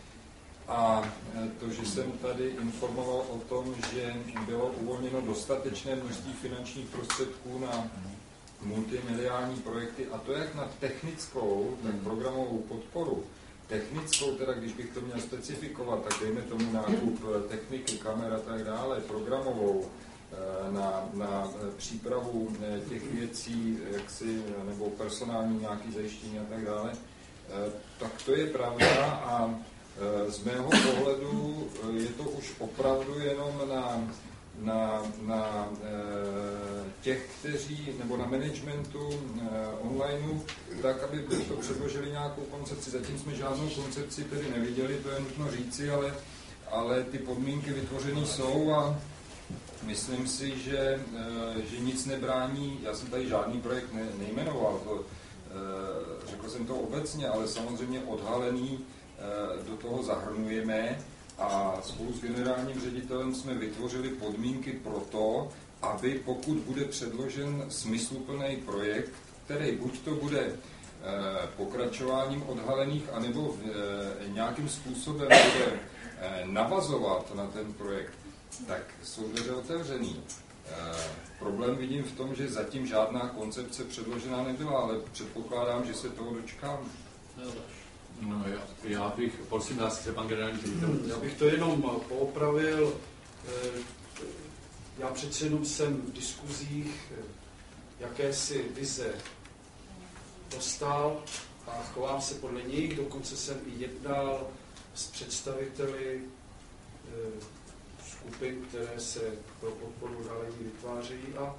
A eh, to, že jsem tady informoval o tom, že bylo uvolněno dostatečné množství finančních prostředků na multimediální projekty, a to jak na technickou, tak programovou podporu. Technickou, teda když bych to měl specifikovat, tak dejme tomu nákup techniky, kamer a tak dále, programovou, na, na přípravu těch věcí, jaksi, nebo personální nějaké zajištění a tak dále, tak to je pravda a z mého pohledu je to už opravdu jenom na, na, na těch, kteří, nebo na managementu onlineu, tak, aby to předložili nějakou koncepci. Zatím jsme žádnou koncepci tedy neviděli, to je nutno říci, ale, ale ty podmínky vytvořené jsou a myslím si, že, že nic nebrání, já jsem tady žádný projekt ne, nejmenoval, to, řekl jsem to obecně, ale samozřejmě odhalený do toho zahrnujeme a spolu s generálním ředitelem jsme vytvořili podmínky pro to, aby pokud bude předložen smysluplný projekt, který buď to bude pokračováním odhalených, anebo nějakým způsobem bude navazovat na ten projekt, tak jsou dveře otevřený. E, problém vidím v tom, že zatím žádná koncepce předložená nebyla, ale předpokládám, že se toho dočkám. No, já, já bych, prosím vás, chce pan generální ředitel. Já bych to jenom poopravil. E, já přece jenom jsem v diskuzích jakési vize dostal a chovám se podle nich, dokonce jsem i jednal s představiteli e, skupin, které se pro podporu odhalení vytvářejí a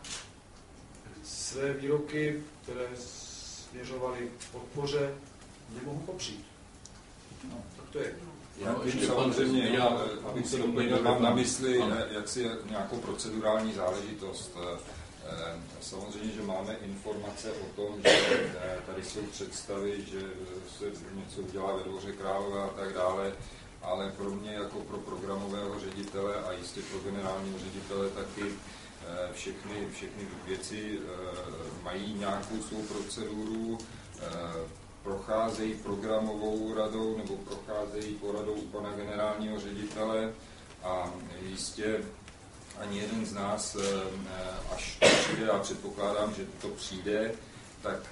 své výroky, které směřovaly k podpoře, nemohu popřít. No, tak to je. Já no, tím samozřejmě, já, abych se doplnil, mám na mysli jaksi nějakou procedurální záležitost. Samozřejmě, že máme informace o tom, že tady jsou představy, že se něco udělá ve Dvoře Králové a tak dále, ale pro mě jako pro programového ředitele a jistě pro generálního ředitele taky všechny, všechny věci mají nějakou svou proceduru, procházejí programovou radou nebo procházejí poradou pana generálního ředitele a jistě ani jeden z nás, až to přijde, a předpokládám, že to přijde, tak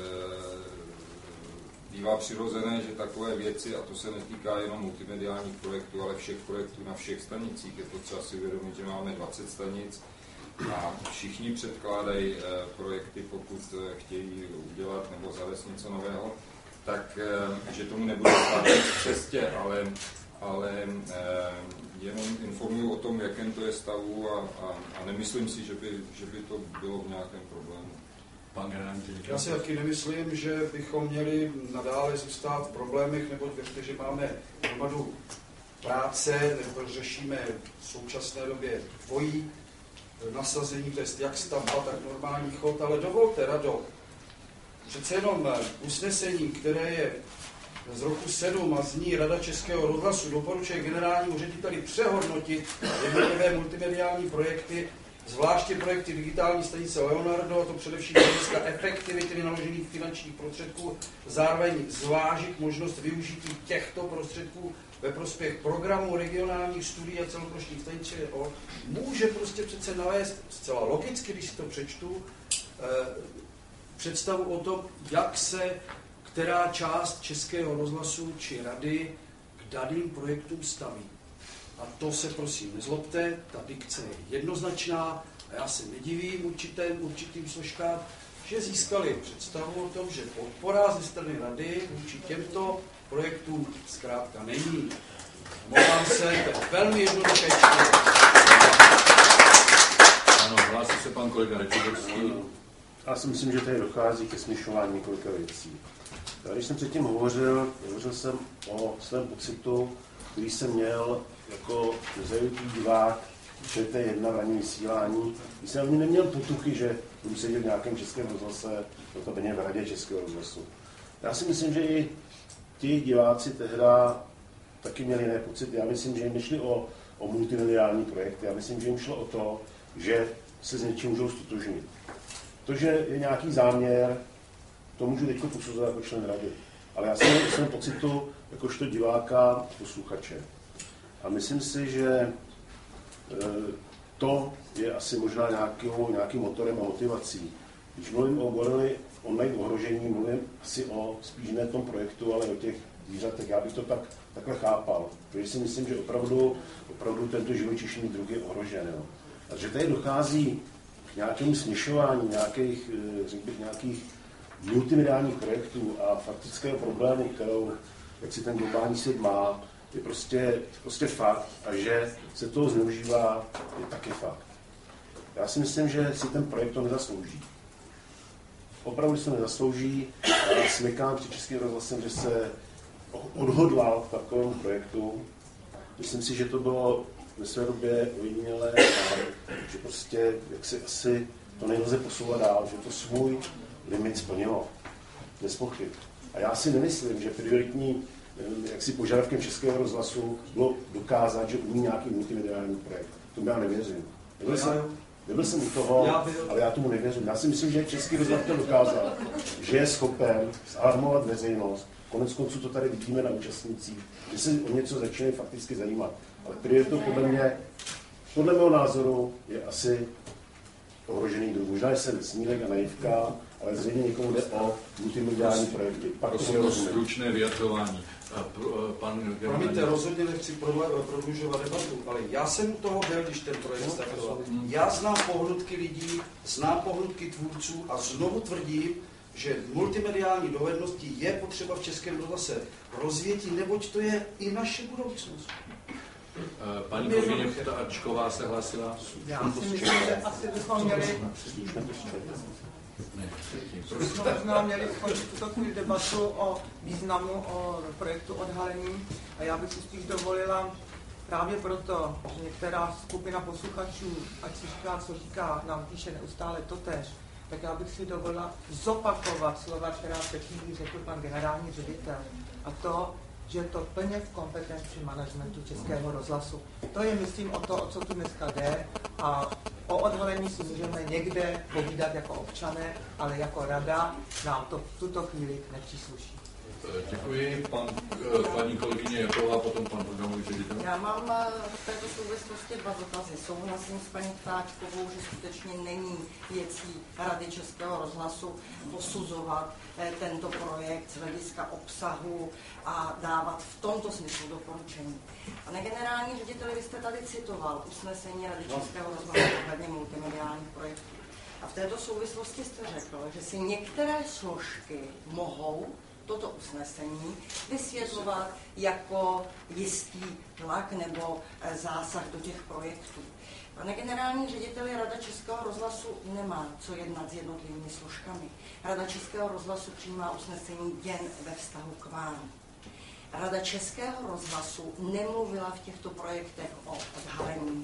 bývá přirozené, že takové věci, a to se netýká jenom multimediálních projektů, ale všech projektů na všech stanicích, je potřeba si uvědomit, že máme dvacet stanic a všichni předkládají projekty, pokud chtějí udělat nebo zavést něco nového, tak že tomu nebude stát v cestě, ale, ale jenom informuji o tom, jakém to je stavu a, a, a nemyslím si, že by, že by to bylo v nějakém problému. Já si taky nemyslím, že bychom měli nadále zůstat v problémech, neboť věřte, že máme hromadu práce, nebo řešíme v současné době dvojí nasazení, to je jak stavba, tak normální chod, ale dovolte, Rado, přece jenom usnesení, které je z roku sedm a zní Rada Českého rozhlasu doporučuje generálnímu řediteli přehodnotit jednotlivé multimediální projekty, zvláště projekty digitální stanice Leonardo, a to především z hlediska efektivity vynaložených finančních prostředků, zároveň zvážit možnost využití těchto prostředků ve prospěch programů regionálních studií a celoplošných stanic ČO, může prostě přece nalézt zcela logicky, když si to přečtu, představu o tom, jak se která část Českého rozhlasu či rady k daným projektům staví. A to se prosím nezlobte, ta dikce je jednoznačná a já se nedivím určitým, určitým složkám, že získali představu o tom, že podpora ze strany rady vůči těmto projektům zkrátka není. Omlouvám se, to je velmi jednoduché čtení. Ano, hlásí se pan kolega Rečibovský. Já si myslím, že tady dochází ke směšování několika věcí. Když jsem předtím hovořil, hovořil jsem o svém pocitu, který jsem měl jako nezajímavý divák Č T jedna v ranním vysílání. Když jsem ani neměl potuchy, že budu sedět v nějakém českém rozhlase, notabene v radě Českého rozhlasu. Já si myslím, že i ti diváci tehda taky měli jiné pocity. Já myslím, že jim nešli o, o multimediální projekty. Já myslím, že jim šlo o to, že se s něčím můžou stotožnit. To, že je nějaký záměr, to můžu teď posuzovat jako člen rady. Ale já jsem měl svém pocitu jakožto diváka, posluchače. A myslím si, že to je asi možná nějaký, nějakým motorem a motivací. Když mluvím o gorily online ohrožení, mluvím asi o spíš ne tom projektu, ale o těch zvířatech. Já bych to tak, takhle chápal. Protože si myslím, že opravdu, opravdu tento živočišný druh je ohrožen. Jo. A že tady dochází k nějakému směšování nějakých, řekl bych, nějakých multimediálních projektů a faktického problému, kterou, jak si ten globální svět má, je prostě, prostě fakt, a že se toho zneužívá, je taky fakt. Já si myslím, že si ten projekt to nezaslouží. Opravdu si to nezaslouží. Já smykám před Českým rozhlasem, že se odhodlal k takovému projektu. Myslím si, že to bylo ve své době ojedinělé a že prostě, jak si asi to nelze posouvat dál, že to svůj limit splnilo. Bez pochyb. A já si nemyslím, že prioritní jaksi požadavkem Českého rozhlasu bylo dokázat, že umí nějaký multimediální projekt. Tomu já nevěřím. Nebyl jsem, nebyl jsem u toho, ale já tomu nevěřím. Já si myslím, že Český rozhlas to dokázal, že je schopen zalarmovat veřejnost. Konec konců to tady vidíme na účastnících, že se o něco začínají fakticky zajímat. Ale prioritou podle mě, podle mého názoru, je asi ohrožený druh. Možná jsem snílek a naivka, ale zřejmě někomu jde o multimediální projekty. Prosím o stručné vyjadřování. Pan Promiňte, rozhodně nechci prodlužovat debatu, ale já jsem u toho byl, když ten projekt startoval. Já znám pohnutky lidí, znám pohnutky tvůrců a znovu tvrdím, že multimediální dovednosti je potřeba v Českém rozhlase rozvětí, neboť to je i naše budoucnost. Paní kolegyně Ptačková se hlásila. Já si myslím, že asi bychom měli možná měli skončit tuto chvíli debatu o významu, o projektu odhalení. A já bych si spíš dovolila právě proto, že některá skupina posluchačů, ať si říká, co říká, nám píše neustále totéž, tak já bych si dovolila zopakovat slova, která před chvílí řekl pan generální ředitel. A to, že je to plně v kompetenci managementu Českého rozhlasu. To je, myslím, o to, o co tu dneska jde. A o odhalení si můžeme někde povídat jako občané, ale jako rada nám to v tuto chvíli nepřísluší. Děkuji. Pan, paní kolegyně Jaková, potom pan programový ředitel. Já mám v této souvislosti dva dotazy. Souhlasím s paní Ptáčkovou, že skutečně není věcí Rady Českého rozhlasu posuzovat tento projekt z hlediska obsahu a dávat v tomto smyslu doporučení. Pane generální řediteli, vy jste tady citoval usnesení Rady Českého rozhlasu ohledně multimediálních projektů. A v této souvislosti jste řekl, že si některé složky mohou toto usnesení vysvětlovat jako jistý tlak nebo zásah do těch projektů. Pane generální řediteli, Rada Českého rozhlasu nemá co jednat s jednotlivými složkami. Rada Českého rozhlasu přijímá usnesení jen ve vztahu k vám. Rada Českého rozhlasu nemluvila v těchto projektech o odhalení,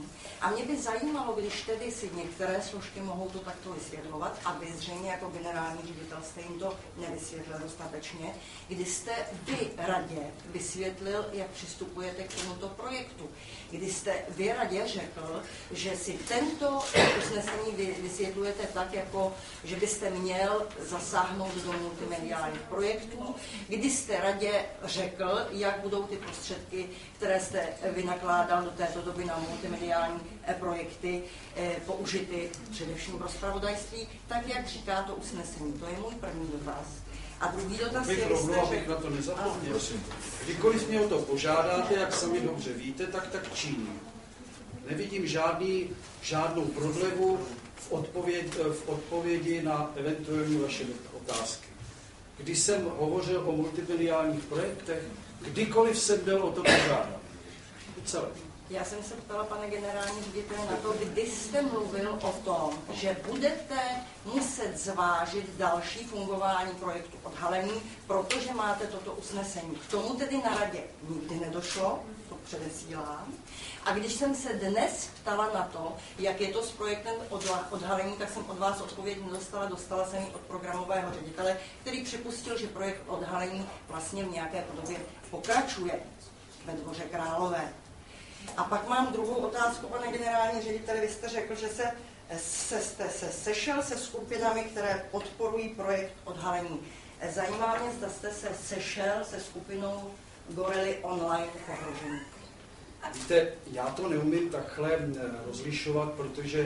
A mě by zajímalo, když tedy si některé složky mohou to takto vysvětlovat, a vy zřejmě jako generální ředitel jste jim to nevysvětlil dostatečně, kdy jste vy radě vysvětlil, jak přistupujete k tomuto projektu. Kdy jste vy radě řekl, že si tento usnesení vysvětlujete tak, jako že byste měl zasáhnout do multimediálních projektů, kdy jste radě řekl, jak budou ty prostředky, které jste vynakládal do této doby na multimediální projekty, použity především pro zpravodajství, tak jak říká to usnesení. To je můj první dotaz. A druhý dotaz je, rovnou, abych na to nezapomněl. Kdykoliv mě o to požádáte, jak sami dobře víte, tak tak činím. Nevidím žádný, žádnou prodlevu v, odpověd, v odpovědi na eventuální vaše otázky. Když jsem hovořil o multimediálních projektech, kdykoliv jsem byl o to požádán. Celé. Já jsem se ptala, pane generální řediteli, na to, kdy jste mluvil o tom, že budete muset zvážit další fungování projektu Odhalení, protože máte toto usnesení. K tomu tedy na radě nikdy nedošlo, to předesílám. A když jsem se dnes ptala na to, jak je to s projektem Odhalení, tak jsem od vás odpověď nedostala, dostala jsem ji od programového ředitele, který připustil, že projekt Odhalení vlastně v nějaké podobě pokračuje ve Dvoře Králové. A pak mám druhou otázku, pane generální řediteli. Vy jste řekl, že se, se, jste se sešel se skupinami, které podporují projekt Odhalení. Zajímá mě, zda jste se sešel se skupinou Gorily Online ohrožení. Víte, já to neumím takhle rozlišovat, protože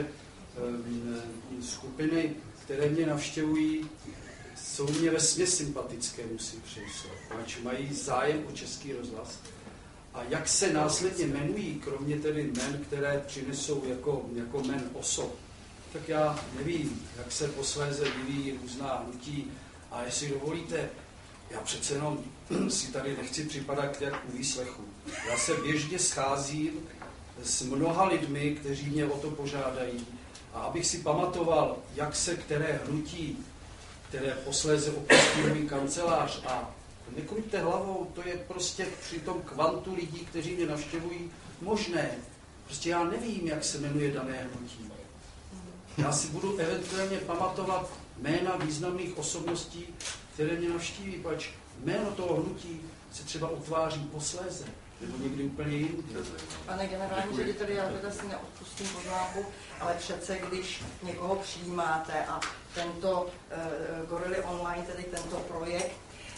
um, skupiny, které mě navštěvují, jsou mě vesměs sympatické, musím přiznat, protože mají zájem o Český rozhlas. A jak se následně jmenují, kromě tedy jmen, které přinesou jako, jako jmen osob, tak já nevím, jak se posléze vyvíjí různá hnutí. A jestli dovolíte, já přece jenom si tady nechci připadat jak u výslechu. Já se běžně scházím s mnoha lidmi, kteří mě o to požádají. A abych si pamatoval, jak se které hnutí, které posléze opustí můj kancelář a nekruťte hlavou, to je prostě při tom kvantu lidí, kteří mě navštěvují, možné. Prostě já nevím, jak se jmenuje dané hnutí. Já si budu eventuálně pamatovat jména významných osobností, které mě navštíví, pač jméno toho hnutí se třeba utváří posléze, nebo někdy úplně jindy. Pane generální řediteli, já teda si neodpustím poznámku, ale přece, když někoho přijímáte a tento uh, Gorily Online, tedy tento projekt,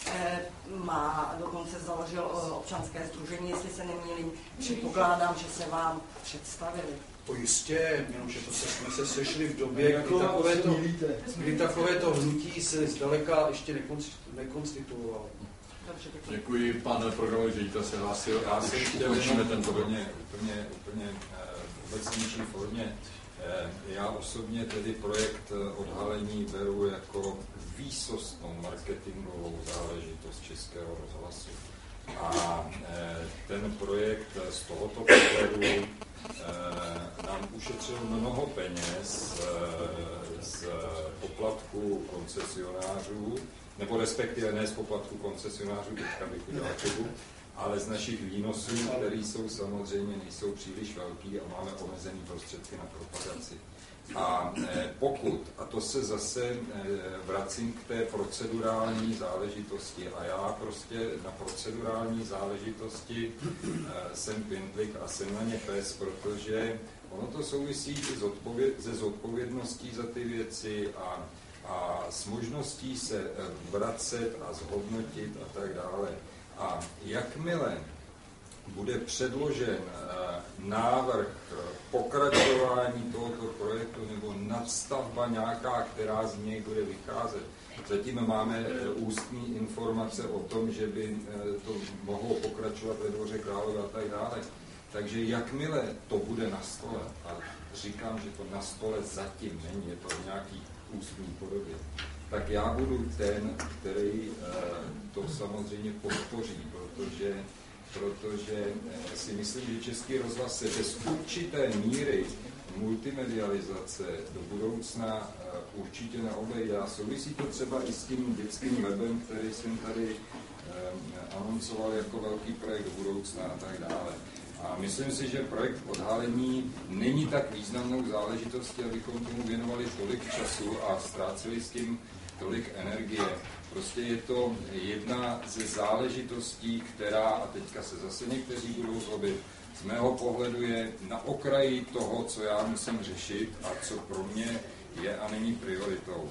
má, dokonce založil občanské sdružení, jestli se nemýlím, předpokládám, že se vám představili. To jistě, jenomže to se, jsme se sešli v době, kdy takovéto, kdy takovéto hnutí se zdaleka ještě nekonstituovalo. Děkuji, pan programový ředitel se hlásil. Já si chtěl jenom tento úplně, úplně, úplně obecnější formě. Já osobně tedy projekt Odhalení beru jako výsostnou marketingovou záležitost Českého rozhlasu. A ten projekt z tohoto pohledu nám ušetřil mnoho peněz z poplatku koncesionářů, nebo respektive ne z poplatku koncesionářů, teďka bych udělal chybu, ale z našich výnosů, které jsou samozřejmě nejsou příliš velký a máme omezený prostředky na propagaci. A pokud, a to se zase vracím k té procedurální záležitosti, a já prostě na procedurální záležitosti jsem pindlik a jsem na ně pes, protože ono to souvisí i se zodpovědností za ty věci a, a s možností se vracet a zhodnotit a tak dále. A jakmile bude předložen návrh pokračování tohoto projektu nebo nadstavba nějaká, která z něj bude vycházet. Zatím máme ústní informace o tom, že by to mohlo pokračovat ve Dvoře Králové a tak dále. Takže jakmile to bude na stole, a říkám, že to na stole zatím není, je to v nějaký ústní podobě, tak já budu ten, který to samozřejmě podpoří, protože protože si myslím, že Český rozhlas se bez určité míry multimedializace do budoucna určitě neobejde. A souvisí to třeba i s tím dětským webem, který jsem tady anoncoval jako velký projekt do budoucna a tak dále. A myslím si, že projekt odhalení není tak významnou záležitostí, abychom tomu věnovali tolik času a ztráceli s tím tolik energie. Prostě je to jedna ze záležitostí, která, a teďka se zase někteří budou zlobit, z mého pohledu je na okraji toho, co já musím řešit a co pro mě je a není prioritou.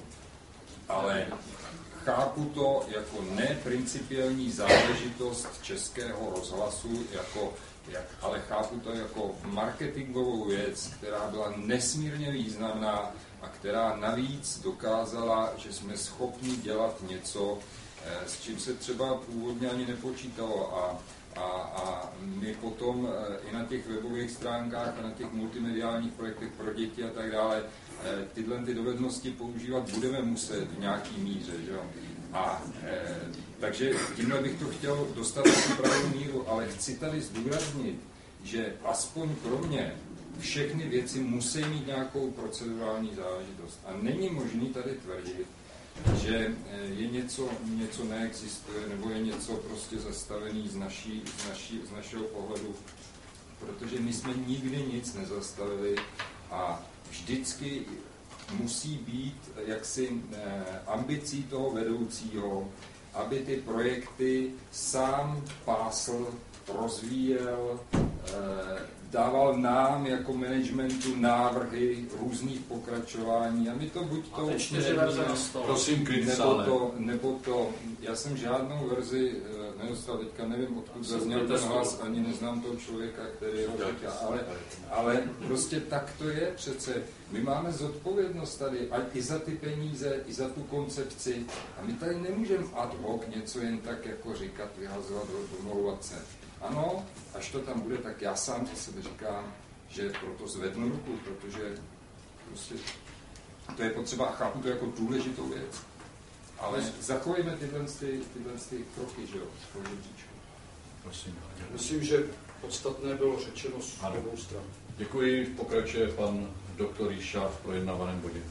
Ale chápu to jako neprincipiální záležitost Českého rozhlasu, jako, jak, ale chápu to jako marketingovou věc, která byla nesmírně významná a která navíc dokázala, že jsme schopni dělat něco, s čím se třeba původně ani nepočítalo. A, a, a my potom i na těch webových stránkách a na těch multimediálních projektech pro děti a tak dále tyhle ty dovednosti používat budeme muset v nějaký míře. Že? A e, takže tímhle bych to chtěl dostat na pravou míru, ale chci tady zdůraznit, že aspoň pro mě všechny věci musí mít nějakou procedurální záležitost. A není možný tady tvrdit, že je něco, něco neexistuje, nebo je něco prostě zastavený z, naší, z, naší, z našeho pohledu, protože my jsme nikdy nic nezastavili a vždycky musí být jaksi eh, ambicí toho vedoucího, aby ty projekty sám pásl, rozvíjel, eh, dával nám jako managementu návrhy různých pokračování a my to buď to... A čtyři verze na stole. Prosím, nebo to, nebo to, já jsem žádnou verzi e, nedostal, teďka nevím, odkud zazněl ten hlas, ani neznám toho člověka, který ho říká, ale, ale prostě tak to je přece. My máme zodpovědnost tady, ať i za ty peníze, i za tu koncepci a my tady nemůžeme ad hoc něco jen tak jako říkat, vyhazovat, domlouvat se. Ano, až to tam bude, tak já sám za sebe říkám, že proto zvednu ruku, protože prostě to je potřeba a chápu to jako důležitou věc. Ale zachovejme tyhle, tyhle kroky, že jo, z toho žebříčku. Prosím. Myslím, že podstatné bylo řečeno z obou stran. Děkuji, pokračuje pan doktor Jíša v projednávaném bodě.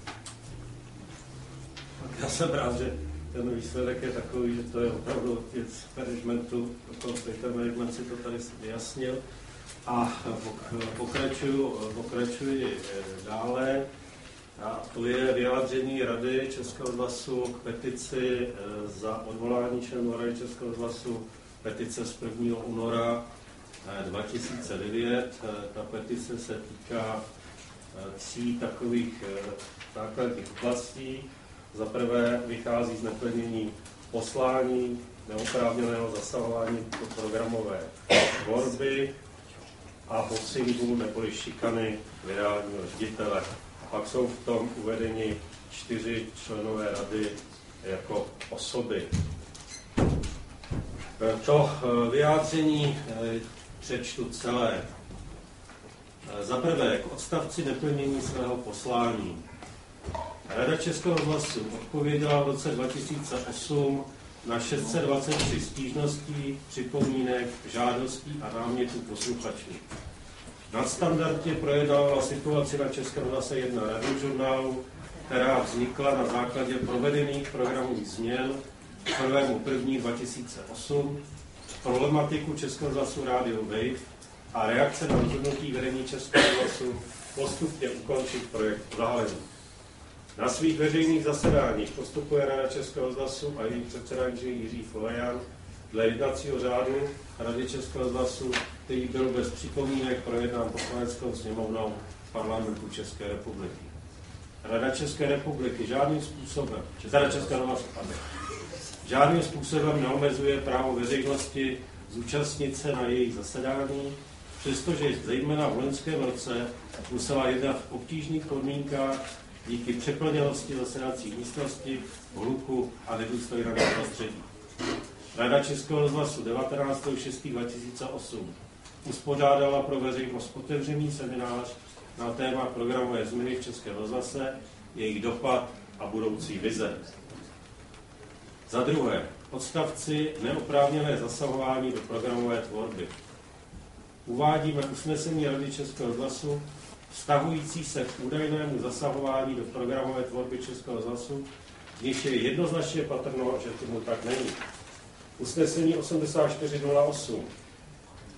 Já jsem rád, že ten výsledek je takový, že to je opravdu věc managementu, dokonce ten management si to tady vyjasnil. A pokračuju, pokračuji dále. A to je vyjádření Rady Českého rozhlasu k petici za odvolání členů Rady Českého rozhlasu, petice z prvního února dva tisíce devět. Ta petice se týká tří takových základních oblastí. Za prvé vychází z neplnění poslání, neoprávněného zasahování do programové tvorby a mobbingu neboli šikany virálního ředitele. Pak jsou v tom uvedeni čtyři členové rady jako osoby. To vyjádření přečtu celé. Za prvé, k odstavci neplnění svého poslání. Rada Českého rozhlasu odpověděla v roce dva tisíce osm na šest set dvacet tři stížností, připomínek, žádostí a námětů posluchačů. Nadstandardně projednávala situaci na Českém rozhlase jedna radiožurnálu, která vznikla na základě provedených programových změn k prvnímu prvního dva tisíce osm, problematiku Českého rozhlasu Radio Wave a reakce na rozhodnutí vedení Českého rozhlasu postupně ukončit projekt Odhalení. Na svých veřejných zasedáních postupuje Rada Českého rozhlasu a její předseda Jiří Folejan dle jednacího řádu Rady Českého rozhlasu, který byl bez připomínek projednán Poslaneckou sněmovnou Parlamentu České republiky. Rada České republiky žádným způsobem, Rada Českého rozhlasu, žádným způsobem neomezuje právo veřejnosti zúčastnit se na jejich zasedání, přestože zejména v loňském roce musela jednat v obtížných podmínkách díky přeplněnosti zasedacích místností, hluku a nedůstojného prostředí. Rada Českého rozhlasu devatenáctého šestého dva tisíce osm uspořádala pro veřejnost otevřený seminář na téma programové změny v Českém rozhlase, jejich dopad a budoucí vize. Za druhé, odstavci neoprávněné zasahování do programové tvorby. Uvádíme usnesení Rady Českého rozhlasu vztahující se k údajnému zasahování do programové tvorby Českého rozhlasu, z níž je jednoznačně patrno, že tomu tak není. Usnesení osmdesát čtyři nula osm.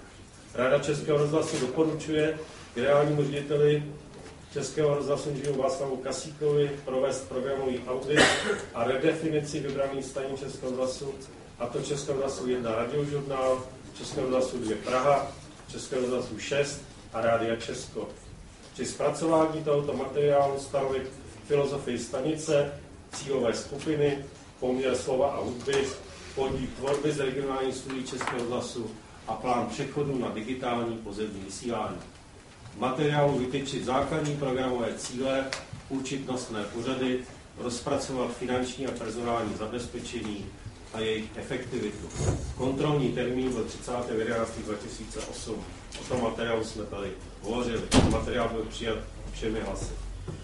Rada Českého rozhlasu doporučuje generálnímu řediteli Českého rozhlasu inženýru Václavu Kasíkovi provést programový audit a redefinici vybraných stanic Českého rozhlasu, a to Českého rozhlasu jedna Radiožurnál, Českého rozhlasu dva Praha, Českého rozhlasu šest a Rádia Česko. Při zpracování tohoto materiálu stanovit filozofii stanice, cílové skupiny, poměr slova a hudby, podíl tvorby z regionálních studií Českého rozhlasu a plán přechodu na digitální pozemní vysílání. V materiálu vytyčit základní programové cíle, určit nosné pořady, rozpracovat finanční a personální zabezpečení a jejich efektivitu. Kontrolní termín byl třicátého jedenáctého dva tisíce osm. O tom materiálu jsme tady hovořili. Materiál byl přijat všemi hlasy.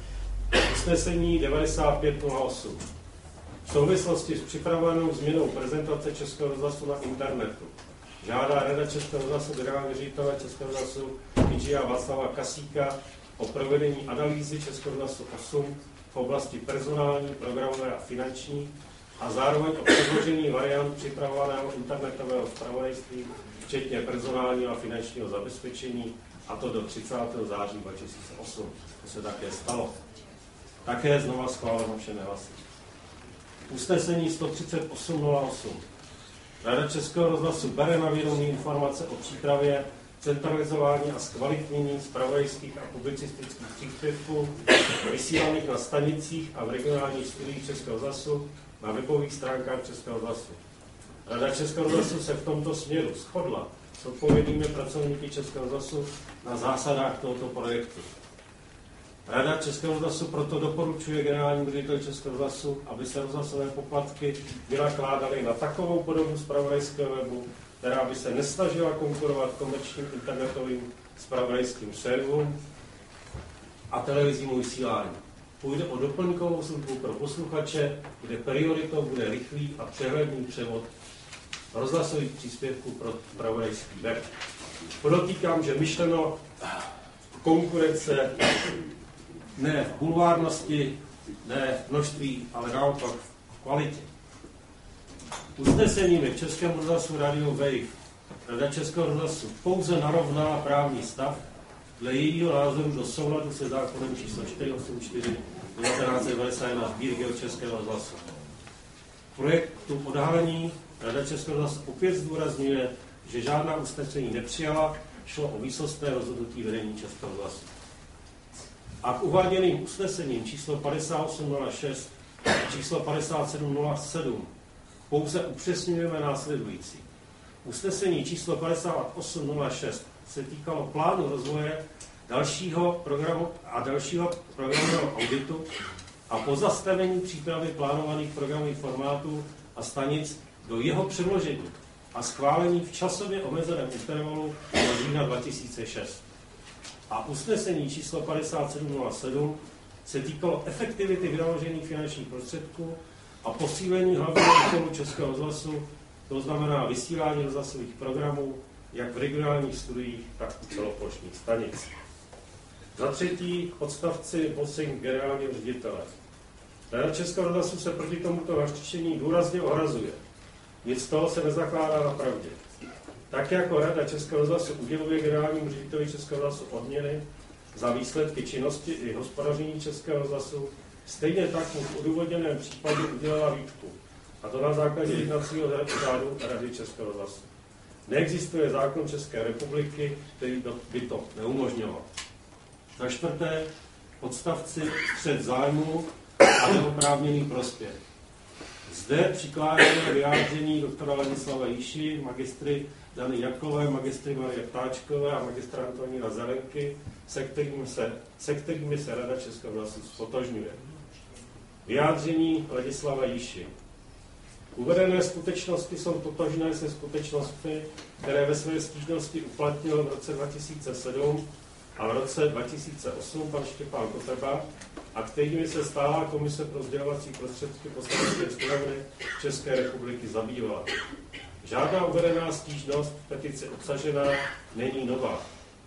Usnesení devadesát pět nula osm. V souvislosti s připravenou změnou prezentace Českého rozhlasu na internetu žádá Rada Českého rozhlasu generálního ředitele Českého rozhlasu inženýra Václava Kasíka o provedení analýzy Českého rozhlasu osm v oblasti personální, programové a finanční a zároveň o předložení variant připravovaného internetového zpravodajství, včetně personálního a finančního zabezpečení, a to do třicátého září dva tisíce osm. To se také stalo. Také znova schváleno všemi hlasy. Usnesení sto třicet osm nula osm. Rada Českého rozhlasu bere na vědomí informace o přípravě, centralizování a zkvalitnění zpravodajských a publicistických příspěvků vysílaných na stanicích a v regionálních studiích Českého rozhlasu na webových stránkách Českého rozhlasu. Rada Českého rozhlasu se v tomto směru shodla s odpovědnými pracovníky Českého rozhlasu na zásadách tohoto projektu. Rada Českého rozhlasu proto doporučuje generálnímu řediteli Českého rozhlasu, aby se rozhlasové poplatky vynakládaly na takovou podobu zpravodajského webu, která by se nesnažila konkurovat komerčním internetovým zpravodajským serverům a televiznímu vysílání. Půjde o doplňkovou službu pro posluchače, kde prioritou bude rychlý a přehledný převod rozhlasových příspěvků pro zpravodajský web. Podotýkám, že myšleno konkurence ne v bulvárnosti, ne v množství, ale naopak v kvalitě. Usneseními v Českém rozhlasu Radio Wave Rada Českého rozhlasu pouze narovná právní stav dle jejího názoru do souladu se zákonem číslo čtyři sta osmdesát čtyři devatenáct set devadesát jedna Sbírky od Českého rozhlasu. Projektu odhalení Rada Českého rozhlasu opět zdůrazňuje, že žádná usnesení nepřijala, šlo o výsostné rozhodnutí vedení Českého rozhlasu. A k uváděným usnesením číslo padesát osm nula šest a číslo padesát sedm nula sedm pouze upřesňujeme následující. Usnesení číslo padesát osm nula šest se týkalo plánu rozvoje dalšího programu a dalšího programového auditu a pozastavení přípravy plánovaných programových formátů a stanic do jeho předložení a schválení v časově omezeném intervalu do října dva tisíce šest. A usnesení číslo padesát sedm nula sedm se týkalo efektivity vynaložených finančních prostředků a posílení hlavního úkolu Českého rozhlasu, to znamená vysílání rozhlasových programů, jak v regionálních studiích, tak u celoplošných stanic. Za třetí odstavci posing generálního ředitele. Rada Českého rozhlasu se proti tomuto nařčení důrazně ohrazuje. Nic z toho se nezakládá na pravdě. Tak jako Rada Českého rozhlasu uděluje generálnímu řediteli Českého rozhlasu odměny za výsledky činnosti i hospodaření Českého rozhlasu, stejně tak mu v odůvodněném případě udělala výtku, a to na základě jednacího řádu Rady Českého rozhlasu. Neexistuje zákon České republiky, který by to neumožňoval. Za čtvrté, odstavci střet zájmu a neoprávněný prospěch. Zde přikládáme vyjádření doktora Ladislava Jíši, magistry Dany Jaklové, magistry Marie Ptáčkové a magistra Antonína Zelenky, se kterými se, se kterými se Rada Českého rozhlasu ztotožňuje. Vyjádření Ladislava Jíši. Uvedené skutečnosti jsou totožné se skutečnostmi, které ve své stížnosti uplatnil v roce dva tisíce sedm a v roce dva tisíce osm pan Štěpán Kotrba, a kterými se stálá komise pro sdělovací prostředky Poslanecké sněmovny České republiky zabývala. Žádná uvedená stížnost v petici obsažená není nová.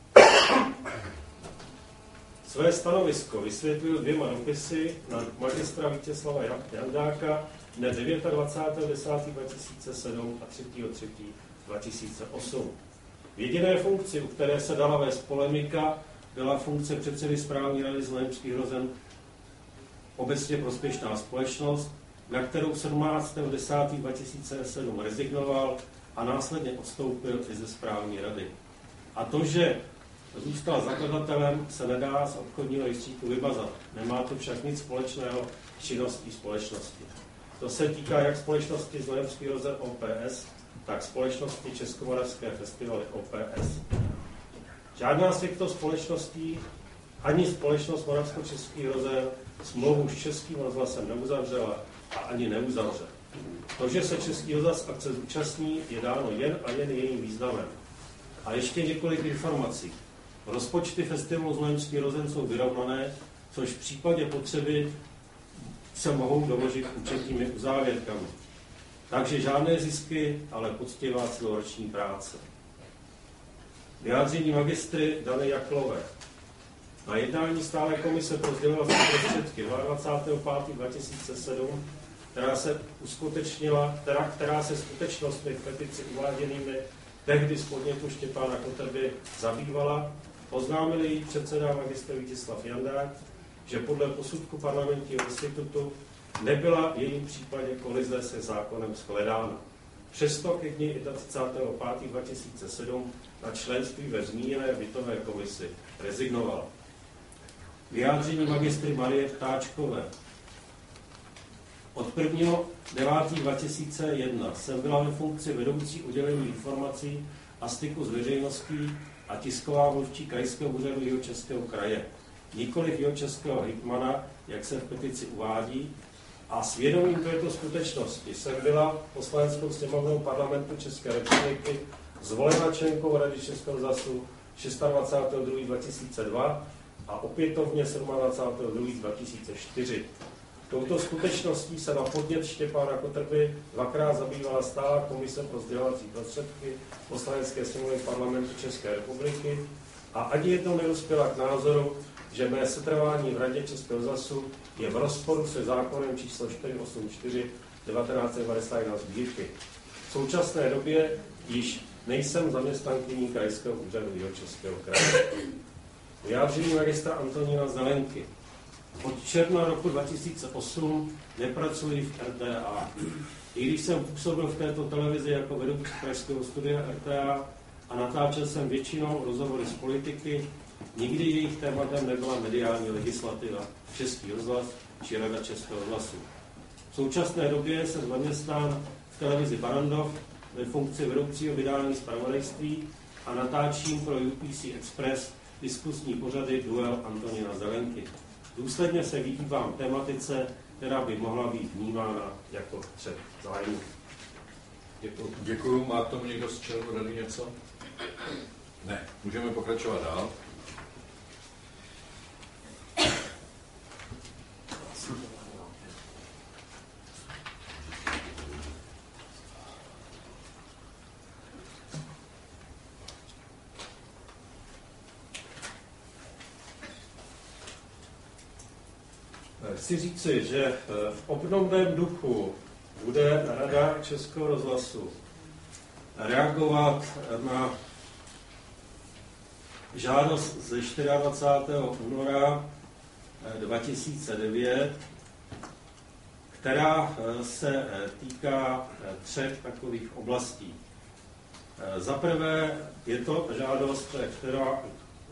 Své stanovisko vysvětlil dvěma dopisy na magistra Vítězslava Jandáka dne dvacátého devátého desátého dva tisíce sedm a třetího třetího dva tisíce osm. V jediné funkci, u které se dala vést polemika, byla funkce předsedy správní rady Znojemských rozen obecně prospěšná společnost, na kterou sedmnáctého desátého dva tisíce sedm rezignoval a následně odstoupil i ze správní rady. A to, že zůstal zakladatelem, se nedá z obchodního rejstříku vymazat. Nemá to však nic společného s činností společnosti. To se týká jak společnosti Znojemský rozen O P S, tak společnosti Českomoravské festivaly O P S. Žádná z těchto společností, ani společnost Moravskočeský rozen, smlouvu s Českým rozhlasem neuzavřela a ani neuzavře. To, že se Český rozhlas akce zúčastní, je dáno jen a jen jejím významem. A ještě několik informací. Rozpočty festivalu Znojemský rozen jsou vyrovnané, což v případě potřeby se mohou doložit účetními uzávěrkami. Takže žádné zisky, ale poctivá celoroční práce. Vyjádření magistry Dany Jaklové. Na jednání stále komise pro sdělovací prostředky dvacátého pátého dva tisíce sedm, která se uskutečnila, která, která se skutečnostmi v petici uváděnými tehdy z podnětu Štěpána Kotrby zabývala, oznámil jí předseda magistr Vítězslav Jandák, že podle posudku parlamentního institutu nebyla v jejím případě kolize se zákonem shledána. Přesto ke dni třicátého pátého dva tisíce sedm na členství ve zmíněné bytové komisi rezignovala. Vyjádření magistry Marie Ptáčkové. Od prvního devátého dva tisíce jedna jsem byla ve funkci vedoucí udělení informací a styku s veřejností a tisková mluvčí krajského úřadu Jihočeského kraje. Nikoliv Jihočeského hejtmana, jak se v petici uvádí, a s vědomím této skutečnosti jsem byla poslaneckou sněmovnou parlamentu České republiky zvolena členkou Rady Českého rozhlasu dvacátého šestého druhého dva tisíce dva a opětovně dvacátého sedmého druhého dva tisíce čtyři. Touto skutečností se na podnět Štěpána Kotrby dvakrát zabývala stálá komise pro sdělovací prostředky Poslanecké sněmovny parlamentu České republiky a ani jednou nedospěla k názoru, že mé setrvání v Radě Českého rozhlasu je v rozporu se zákonem číslo čtyři sto osmdesát čtyři devatenáct set devadesát jedna Sbírky. V současné době již nejsem zaměstnankyní Krajského úřadu Jihočeského kraje. Vyjádření magistra Antonína Zelenky. Od června roku dva tisíce osm nepracuji v R T A. I když jsem působil v této televizi jako vedoucí pražského studia R T A a natáčel jsem většinou rozhovory s politiky, nikdy jejich tématem nebyla mediální legislativa, Český rozhlas či Rada Českého rozhlasu. V současné době jsem zaměstnán v televizi Barrandov ve funkci vedoucího vydání zpravodajství a natáčím pro U P C Express diskusní pořady Duel Antonína Zelenky. Důsledně se vyhýbám tematice, která by mohla být vnímána jako střet zájmu. Děkuji. Děkuji. Má k tomu někdo z členů rady něco? Ne. Můžeme pokračovat dál. Chci říci, že v obdobném duchu bude Rada Českého rozhlasu reagovat na žádost ze dvacátého čtvrtého února dva tisíce devět, která se týká třech takových oblastí. Za prvé je to žádost, která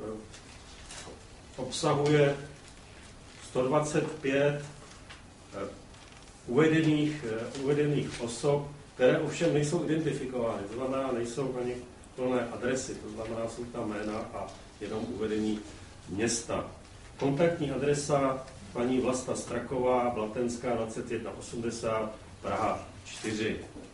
obsahuje sto dvacet pět uvedených, uvedených osob, které ovšem nejsou identifikovány, to znamená, nejsou ani plné adresy, to znamená, jsou tam jména a jenom uvedení města. Kontaktní adresa paní Vlasta Straková, Blatenská dvacet jedna osmdesát, Praha čtyři.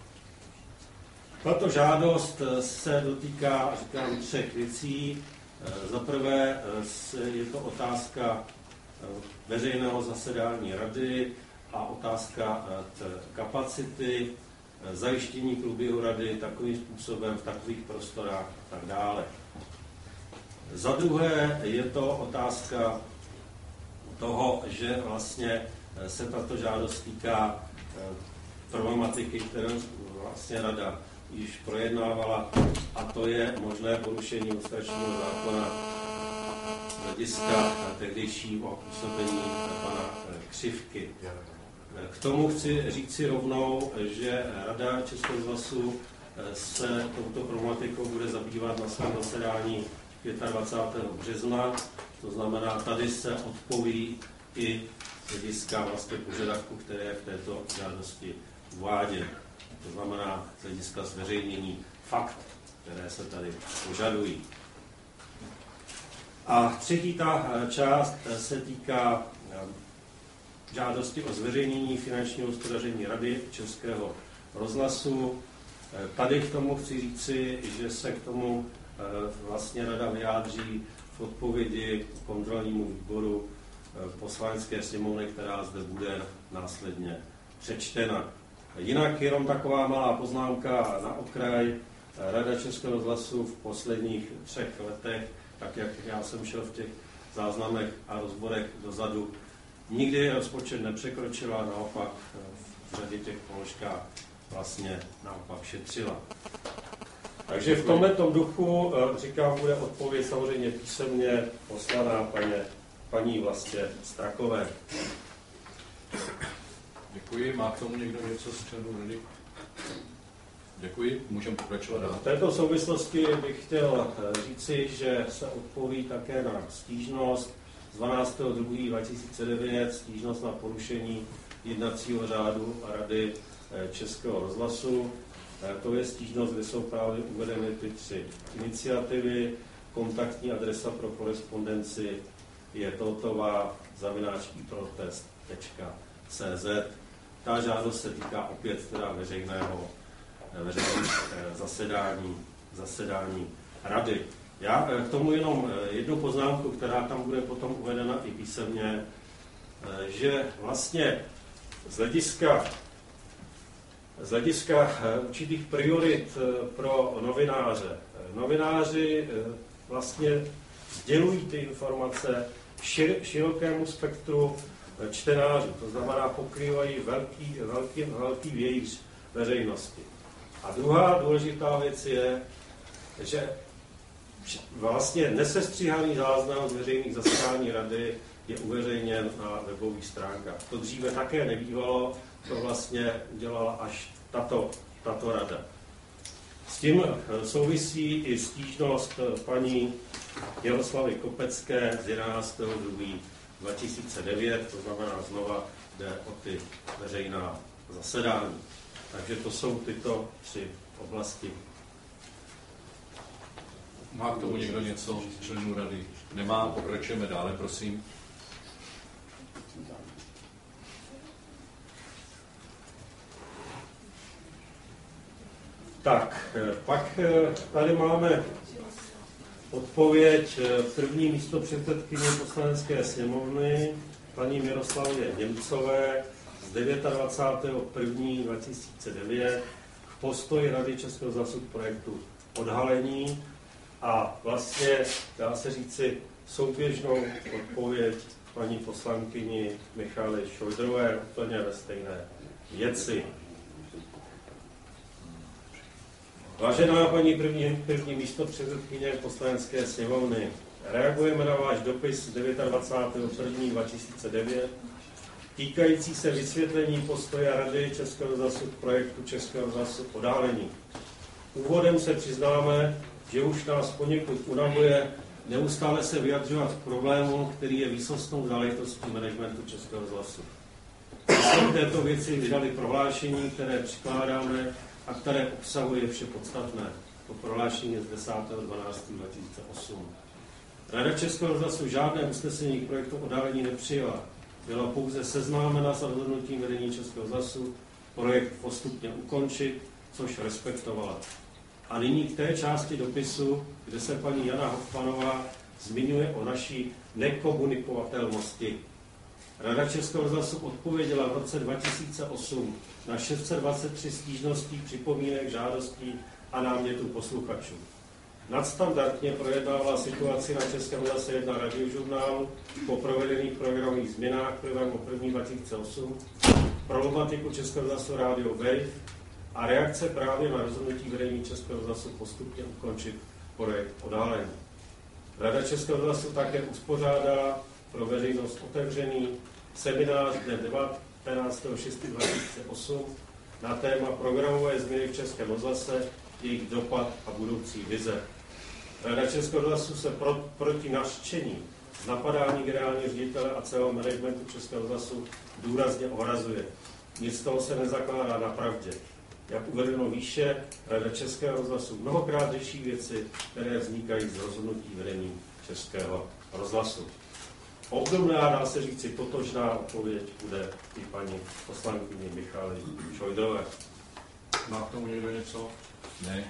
Tato žádost se dotýká, říkám, třech věcí. Za prvé je to otázka veřejného zasedání rady a otázka kapacity, zajištění průběhu rady takovým způsobem v takových prostorách a tak dále. Za druhé je to otázka toho, že vlastně se tato žádost týká problematiky, kterou vlastně rada již projednávala, a to je možné porušení lustračního zákona z hlediska tehdejšího působení pana Křivky. K tomu chci říci rovnou, že Rada Českého rozhlasu se touto problematikou bude zabývat na svém zasedání dvacátého pátého března. To znamená, tady se odpoví i z hlediska vlastně požadavku, které je v této žádosti uváděn. To znamená z hlediska zveřejnění fakt, které se tady požadují. A třetí ta část se týká žádosti o zveřejnění finančního hospodaření Rady Českého rozhlasu. Tady k tomu chci říci, že se k tomu vlastně Rada vyjádří v odpovědi kontrolnímu výboru Poslanecké sněmovny, která zde bude následně přečtena. Jinak jenom taková malá poznámka na okraj. Rada Českého rozhlasu v posledních třech letech, tak jak já jsem šel v těch záznamech a rozborech dozadu, nikdy rozpočet nepřekročila, naopak v řadě těch položkách vlastně naopak šetřila. Takže v tomto duchu, říkám, bude odpověď samozřejmě písemně poslaná paní, paní Vlastě Strakové. Děkuji. Má k tomu někdo něco z členů Rady? Děkuji. Můžeme pokračovat dál. V této souvislosti bych chtěl říci, že se odpoví také na stížnost z dvanáctého druhého dva tisíce devět, stížnost na porušení jednacího řádu Rady Českého rozhlasu. To je stížnost, kde jsou právě uvedeny ty tři iniciativy. Kontaktní adresa pro korespondenci je totová zavináč i protest tečka cé zet. Ta žádost se týká opět teda veřejného, veřejných zasedání, zasedání Rady. Já k tomu jenom jednu poznámku, která tam bude potom uvedena i písemně, že vlastně z hlediska Z hlediska určitých priorit pro novináře. Novináři vlastně sdělují ty informace šir, širokému spektru čtenářů, to znamená pokrývají velký, velký, velký vějíř veřejnosti. A druhá důležitá věc je, že vlastně nesestříhaný záznam z veřejných zasedání Rady je uveřejněn na webových stránkách. To dříve také nebývalo, to vlastně dělala až tato, tato rada. S tím souvisí i stížnost paní Jaroslavy Kopecké z jedenáctého druhého dva tisíce devět, to znamená znova jde o ty veřejná zasedání. Takže to jsou tyto tři oblasti. Má k tomu někdo něco z členů Rady? Nemá, pokračujeme dále, prosím. Tak, pak tady máme odpověď první místopředsedkyně Poslanecké sněmovny, paní Miroslavě Němcové z dvacátého devátého prvního dva tisíce devět k postoji Rady Českého rozhlasu k projektu Odhalení a vlastně, dá se říci, souběžnou odpověď paní poslankyni Michaly Šojdrové úplně ve stejné věci. Vážená paní první, první místopředsedkyně Poslanecké sněmovny, reagujeme na váš dopis z dvacátého devátého prvního dva tisíce devět týkající se vysvětlení postoje Rady Českého rozhlasu k projektu Českého rozhlasu Odhalení. Úvodem se přiznáme, že už nás poněkud unavuje neustále se vyjadřovat k problému, který je výsostnou záležitostí managementu Českého rozhlasu. My jsme v této věci vydali prohlášení, které přikládáme a které obsahuje vše podstatné. To prohlášení je z desátého dvanáctého dva tisíce osm. Rada Českého rozhlasu žádné usnesení k projektu Odhalení nepřijala. Byla pouze seznámena s rozhodnutím vedení Českého rozhlasu projekt postupně ukončit, což respektovala. A nyní k té části dopisu, kde se paní Jana Hofmanová zmiňuje o naší nekomunikovatelnosti. Rada Českého rozhlasu odpověděla v roce dva tisíce osm na šest set dvacet tři stížností, připomínek, žádostí a námětů posluchačů. Nadstandardně projednávala situaci na Českém rozhlase jedna radiožurnálu po provedených programových změnách prvního prvního dva tisíce osm, problematiku Českého rozhlasu Radio Wave, a reakce právě na rozhodnutí vedení Českého rozhlasu postupně ukončit projekt odhalení. Rada Českého rozhlasu také uspořádá pro veřejnost otevřený seminář dne devatenáctého šestého dva tisíce osm na téma programové změny v Českém rozhlase, jejich dopad a budoucí vize. Rada Českého rozhlasu se pro, proti nařčení z napadání generálního ředitele a celého managementu Českého rozhlasu důrazně ohrazuje. Nic z toho se nezakládá na pravdě. Jak uvedeno výše, Rada Českého rozhlasu mnohokrát řeší věci, které vznikají z rozhodnutí vedení Českého rozhlasu. Obdobná, dá se říci, totožná odpověď bude i paní poslankyni Michaly Šojdrové. Má k tomu někdo něco? Ne.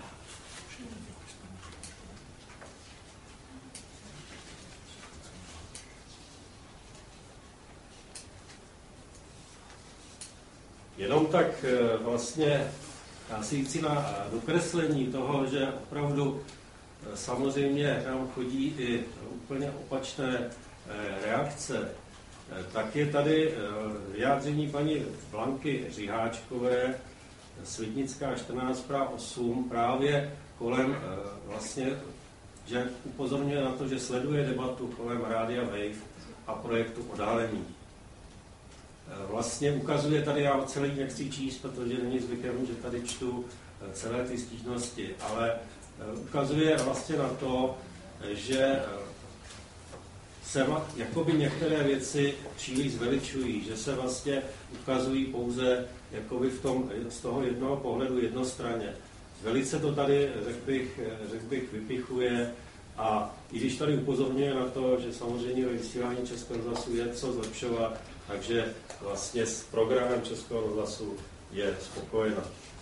Jenom tak vlastně já si chci na dokreslení toho, že opravdu samozřejmě nám chodí i úplně opačné reakce, tak je tady vyjádření paní Blanky Řiháčkové, Světnická čtrnáct osm, právě kolem vlastně, že upozorňuje na to, že sleduje debatu kolem Rádia Wave a projektu odhalení. Vlastně ukazuje tady, já celý nechci číst, protože není zvykem, že tady čtu celé ty stížnosti, ale ukazuje vlastně na to, že se jakoby některé věci příliš zveličují, že se vlastně ukazují pouze jakoby v tom, z toho jednoho pohledu jednostranně. Velice to tady, řekl bych, řekl bych, vypichuje a i když tady upozorňuje na to, že samozřejmě ve vysílání Českého rozhlasu je co zlepšovat, takže vlastně s programem Českého rozhlasu je spokojena.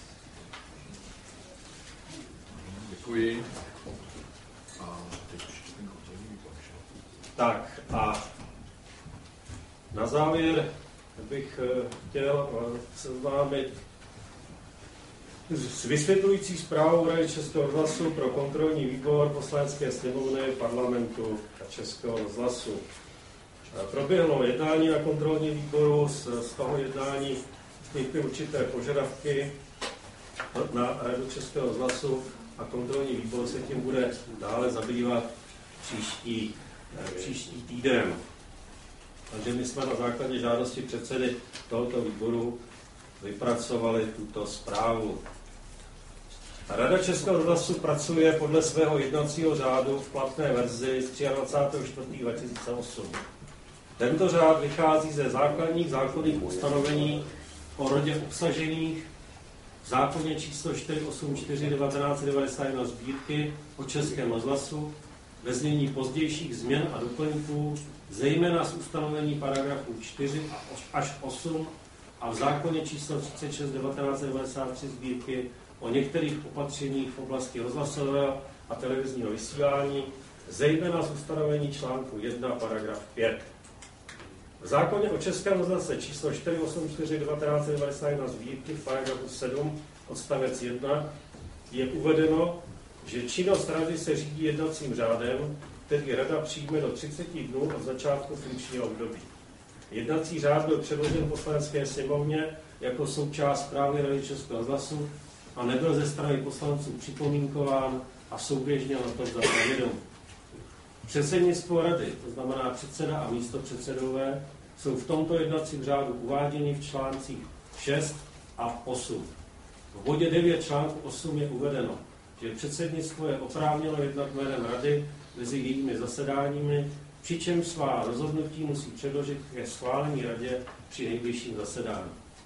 Děkuji. A tak a na závěr bych chtěl seznámit s vysvětlující zprávou Rady Českého rozhlasu pro kontrolní výbor Poslanecké sněmovny Parlamentu a Českého rozhlasu. Proběhlo jednání na kontrolním výboru, z, z toho jednání vznikly určité požadavky na Radu Českého rozhlasu a kontrolní výbor se tím bude dále zabývat příští, příští týden. Takže my jsme na základě žádosti předsedy tohoto výboru vypracovali tuto zprávu. Rada Českého rozhlasu pracuje podle svého jednacího řádu v platné verzi z dvacátého čtvrtého čtvrtého dva tisíce osm. Tento řád vychází ze základních zákonných ustanovení o rodě obsažených v zákoně číslo čtyři sta osmdesát čtyři devatenáct set devadesát jedna sbírky o Českém rozhlasu, ve znění pozdějších změn a doplňků, zejména z ustanovení paragrafů čtyři až osm a v zákoně číslo třicet šest devatenáct set devadesát tři sbírky o některých opatřeních v oblasti rozhlasového a televizního vysílání, zejména z ustanovení článku jedna paragraf pět. V zákoně o Českém rozhlase číslo čtyři sta osmdesát čtyři devatenáct set devadesát jedna sbírky v paragrafu sedm odstavec jedna je uvedeno, že činnost rady se řídí jednacím řádem, který rada přijme do třiceti dnů od začátku funkčního období. Jednací řád byl předložen Poslanecké sněmovně jako součást zprávy Rady Českého rozhlasu a nebyl ze strany poslanců připomínkován a souběžně na to vzat na vědomí. Předsednictvo rady, to znamená předseda a místopředsedové, jsou v tomto jednacím řádu uváděni v článcích šest a osm. V bodě devět článku osm je uvedeno, že předsednictvo je oprávněno jednat jménem rady mezi jejími zasedáními, přičemž svá rozhodnutí musí předložit ke schválení radě při nejbližším zasedání.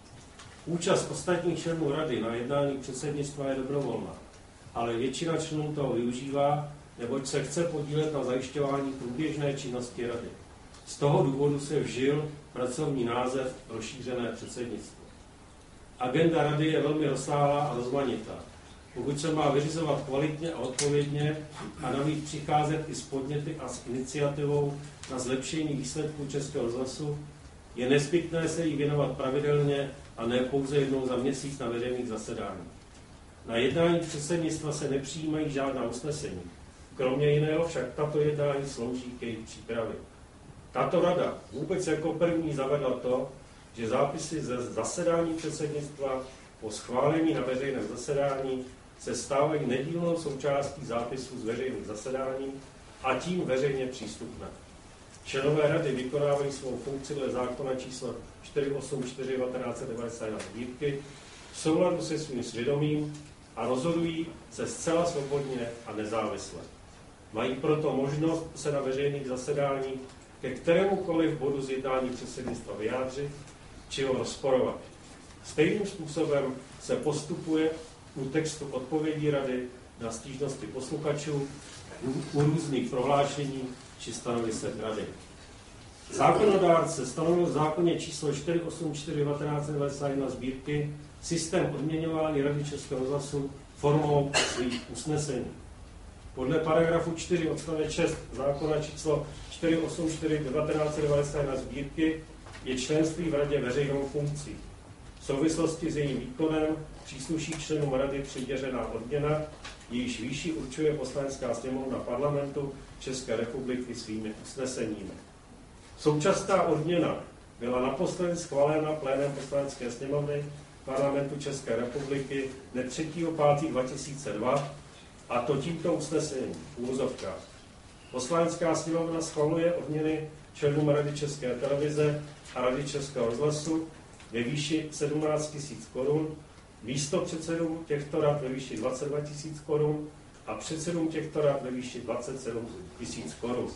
Účast ostatních členů rady na jednání předsednictva je dobrovolná, ale většina členů toho využívá, neboť se chce podílet na zajišťování průběžné činnosti rady. Z toho důvodu se vžil pracovní název rozšířené předsednictvo. Agenda rady je velmi rozsáhlá a rozmanitá. Pokud se má vyřizovat kvalitně a odpovědně a navíc přicházet i s podněty a s iniciativou na zlepšení výsledků Českého rozhlasu, je nezbytné se jí věnovat pravidelně a ne pouze jednou za měsíc na veřejných zasedáních. Na jednání předsednictva se nepřijímají žádná usnesení. Kromě jiného však tato jednání slouží k jejich přípravě. Tato rada vůbec jako první zavedla to, že zápisy ze zasedání předsednictva po schválení na veřejném zasedání se stávají nedílnou součástí zápisů z veřejných zasedání a tím veřejně přístupné. Členové rady vykonávají svou funkci dle zákona číslo čtyři osm čtyři devatenáct devadesát jedna sbírky v souladu se svým svědomím a rozhodují se zcela svobodně a nezávisle. Mají proto možnost se na veřejných zasedání ke kterémukoliv bodu z jednání předsednictva vyjádřit či ho rozporovat. Stejným způsobem se postupuje u textu odpovědí rady na stížnosti posluchačů, u různých prohlášení či stanovisek rady. Zákonodárce stanovil v zákoně číslo čtyři osm čtyři devatenáct devadesát jedna sbírky systém odměňování Rady Českého rozhlasu formou svých usnesení. Podle paragrafu čtyři odstavec šest zákona číslo čtyři osm čtyři devatenáct devadesát jedna sbírky je členství v radě veřejnou funkcí. V souvislosti s jejím výkonem přísluší členům rady přidělená odměna, jejíž výši určuje Poslanecká sněmovna Parlamentu České republiky svými usneseními. Současná odměna byla naposledy schválena plénem Poslanecké sněmovny Parlamentu České republiky dne třetího pátého dva tisíce dva, a to tímto usnesením v úvozovkách. Poslanecká sněmovna schvaluje odměny členům Rady České televize a Rady Českého rozhlasu ve výši sedmnáct tisíc korun, místopředsedům těchto rad ve výši dvacet dva tisíc korun a předsedům těchto rad ve výši dvacet sedm tisíc korun.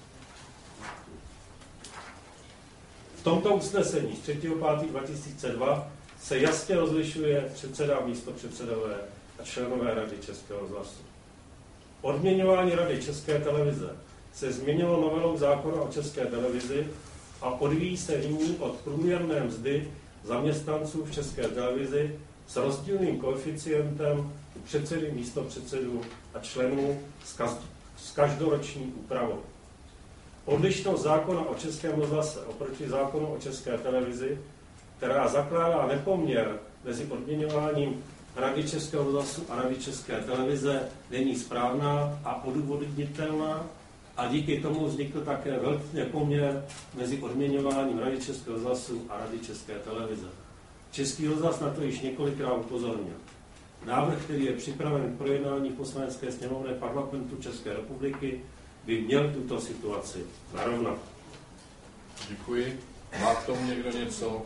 V tomto usnesení z třetího pátého dva tisíce dva se jasně rozlišuje předseda a místopředsedové a členové Rady Českého rozhlasu. Odměňování Rady České televize se změnilo novelou zákona o České televizi a odvíjí se nyní od průměrné mzdy zaměstnanců v České televizi s rozdílným koeficientem u předsedy, místopředsedů a členů s každoroční úpravou. Odlišnost zákona o Českém rozhlase oproti zákonu o České televizi, která zakládá nepoměr mezi odměňováním Rady Českého rozhlasu a Rady České televize, není správná a odůvodnitelná a díky tomu vznikl také velký nepoměr mezi odměňováním Rady Českého rozhlasu a Rady České televize. Český rozhlas na to již několikrát upozornil. Návrh, který je připraven k projednání Poslanecké sněmovny Parlamentu České republiky, by měl tuto situaci narovnat. Děkuji. Má k tomu někdo něco?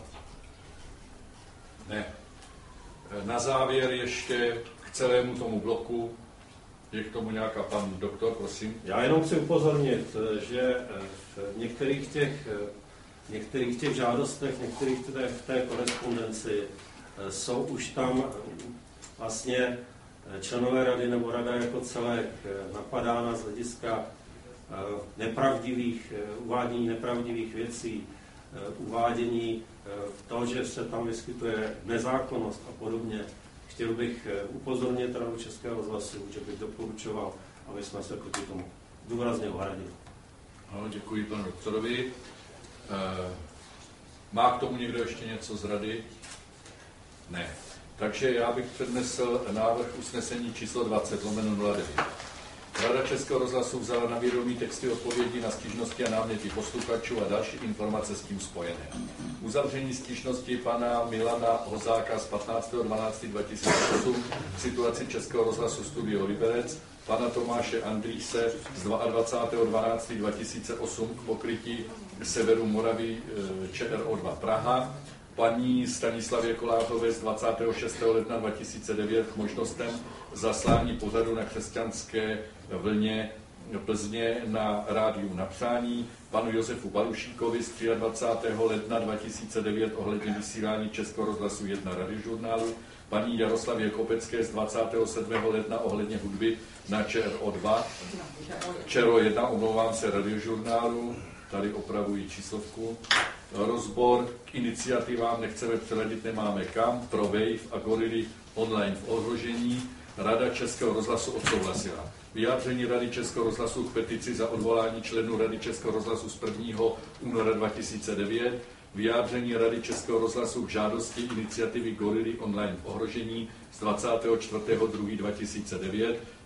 Ne. Na závěr ještě k celému tomu bloku. Je k tomu nějaká pan doktor, prosím. Já jenom chci upozornit, že v některých těch, v některých těch žádostech, některých té, v té korespondenci jsou už tam vlastně členové rady nebo rada jako celek napadána z hlediska nepravdivých, uvádění nepravdivých věcí, uvádění toho, že se tam vyskytuje nezákonnost a podobně. Chtěl bych upozornit Radu Českého rozhlasu, že bych doporučoval, aby jsme se proti tomu důrazně ohradili. Ano, děkuji panu doktorovi. Má k tomu někdo ještě něco z rady? Ne. Takže já bych přednesl návrh usnesení číslo dvacet lomeno nula devět. Rada Českého rozhlasu vzala na vědomí texty odpovědí na stížnosti a náměty posluchačů a další informace s tím spojené. Uzavření stížnosti pana Milana Hozáka z patnáctého dvanáctého dva tisíce osm k situaci Českého rozhlasu Studio Liberec, pana Tomáše Andrýse z dvacátého druhého dvanáctého dva tisíce osm k pokrytí severu Moravy ČRO dva Praha, paní Stanislavě Kolářové z dvacátého šestého ledna dva tisíce devět k možnostem zaslání pořadu na křesťanské vlně Plzně na rádiu na přání, panu Josefu Balušíkovi z dvacátého třetího ledna dva tisíce devět ohledně vysílání Českého rozhlasu jedna radiožurnálu, paní Jaroslavě Kopecké z dvacátého sedmého ledna ohledně hudby na ČRO dva, ČRO jedna, omlouvám se, radiožurnálu, tady opravují číslovku, rozbor k iniciativám Nechceme přeladit, nemáme kam, pro Wave a Gorily online v ohrožení, Rada Českého rozhlasu odsouhlasila. Vyjádření Rady Českého rozhlasu k petici za odvolání členů Rady Českého rozhlasu z prvního února dva tisíce devět, vyjádření Rady Českého rozhlasu k žádosti iniciativy Gorily online v ohrožení z dvacátého čtvrtého druhého dva tisíce devět,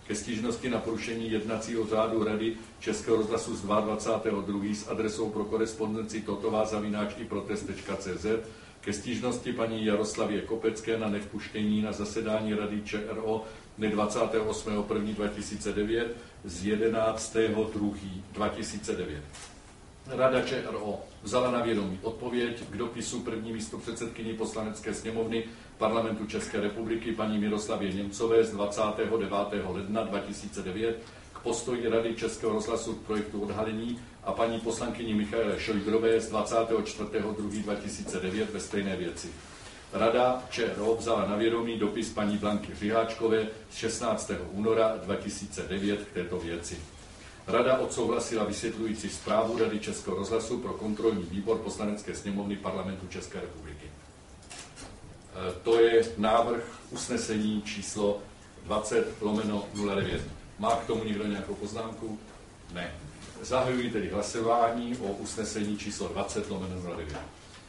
ke stížnosti na porušení jednacího řádu Rady Českého rozhlasu z dvacátého druhého s adresou pro korespondenci totová zavináč i protest tečka cé zet, ke stížnosti paní Jaroslavě Kopecké na nevpuštění na zasedání Rady ČRO dne dvacátého osmého prvního dva tisíce devět z jedenáctého druhého dva tisíce devět. Rada ČRO vzala na vědomí odpověď k dopisu první místopředsedkyni Poslanecké sněmovny Parlamentu České republiky paní Miroslavě Němcové z dvacátého devátého ledna dva tisíce devět k postoji Rady Českého rozhlasu k projektu odhalení a paní poslankyni Michaele Šojdrové z dvacátého čtvrtého druhého dva tisíce devět ve stejné věci. Rada ČRO vzala na vědomí dopis paní Blanky Řiháčkové z šestnáctého února dva tisíce devět k této věci. Rada odsouhlasila vysvětlující zprávu Rady Českého rozhlasu pro kontrolní výbor Poslanecké sněmovny Parlamentu České republiky. To je návrh usnesení číslo dvacet lomeno nula devět. Má k tomu někdo nějakou poznámku? Ne. Zahajuji tedy hlasování o usnesení číslo dvacet lomeno nula devět.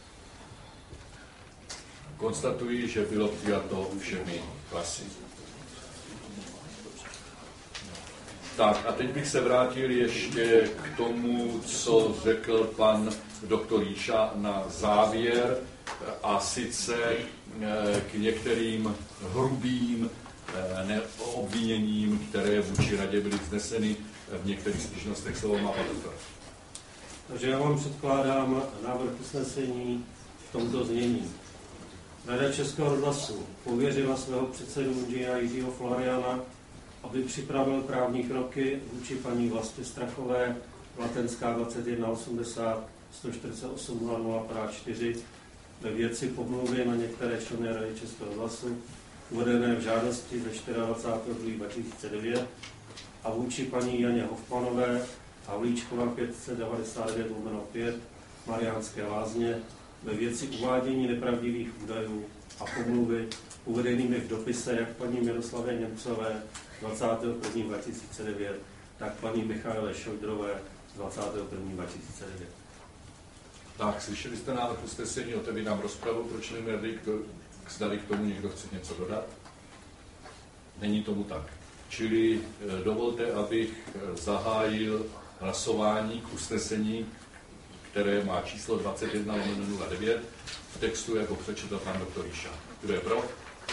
Konstatuji, že bylo přijato všemi hlasy. Tak a teď bych se vrátil ještě k tomu, co řekl pan doktor Jíša na závěr, a sice k některým hrubým obviněním, které vůči radě byly vzneseny v některých stížnostech. Slovo má pan doktor. Takže já vám předkládám návrh usnesení v tomto znění. Rada Českého rozhlasu pověřila svého předsedu inženýra Jiřího Floriana, aby připravil právní kroky vůči paní Vlastě Strachové, Latenská dvacet jedna osmdesát sto čtyřicet osm nula nula Praha čtyři, ve věci pomluvy na některé členy Rady Českého rozhlasu, uvedené v žádosti ze dvacátého čtvrtého druhého dva tisíce devět, a vůči paní Janě Hofmanové, Havlíčková pět set devadesát devět lomeno pět, Mariánské Lázně, ve věci uvádění nepravdivých údajů a pomluvy uvedenými v dopise jak paní Miroslavě Němcové dvacátého prvního dva tisíce devět, tak paní Michaele Šojdrové dvacátého prvního dva tisíce devět. Tak, slyšeli jste návrh usnesení, otevírám rozpravu pro členy rady, zdali k tomu někdo chce něco dodat? Není tomu tak. Čili dovolte, abych zahájil hlasování k usnesení, které má číslo dvacet jedna lomeno nula devět, v textu, jako přečetl pan doktor Jíša. Kdo je pro?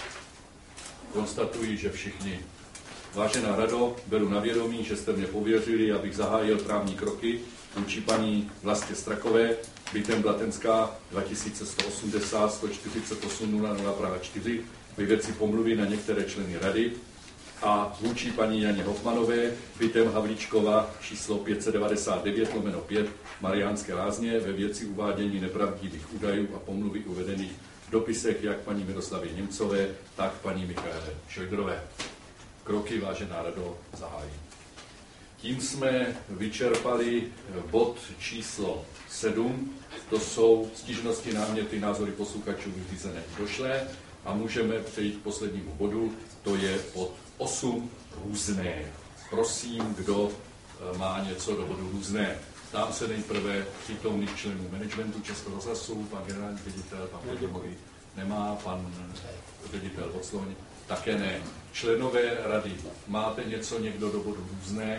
Konstatuji, že všichni. Vážená rado, beru na vědomí, že jste mě pověřili, abych zahájil právní kroky vůči paní Vlastě Strakové, bytem Blatenská dva tisíce sto osmdesát sto čtyřicet osm nula nula Praha čtyři, ve věci pomluvy na některé členy rady, a vůči paní Janě Hofmanové, bytem Havlíčkova číslo pět set devadesát devět lomeno pět, Mariánské Lázně, ve věci uvádění nepravdivých údajů a pomluvy uvedených v dopisech jak paní Miroslavě Němcové, tak paní Michaele Šojdrové. Kroky, vážená rado, zahájí. Tím jsme vyčerpali bod číslo sedm, to jsou stížnosti, náměty, názory posluchačů vyřízené došlé, a můžeme přejít k poslednímu bodu, to je bod osm, různé. Prosím, kdo má něco do bodu různé. Tam se nejprve přítomných členů managementu Českého rozhlasu, pan generální ředitel, pan Vědomový nemá, pan ředitel Vocloň také ne. Členové rady, máte něco někdo do bodu různé?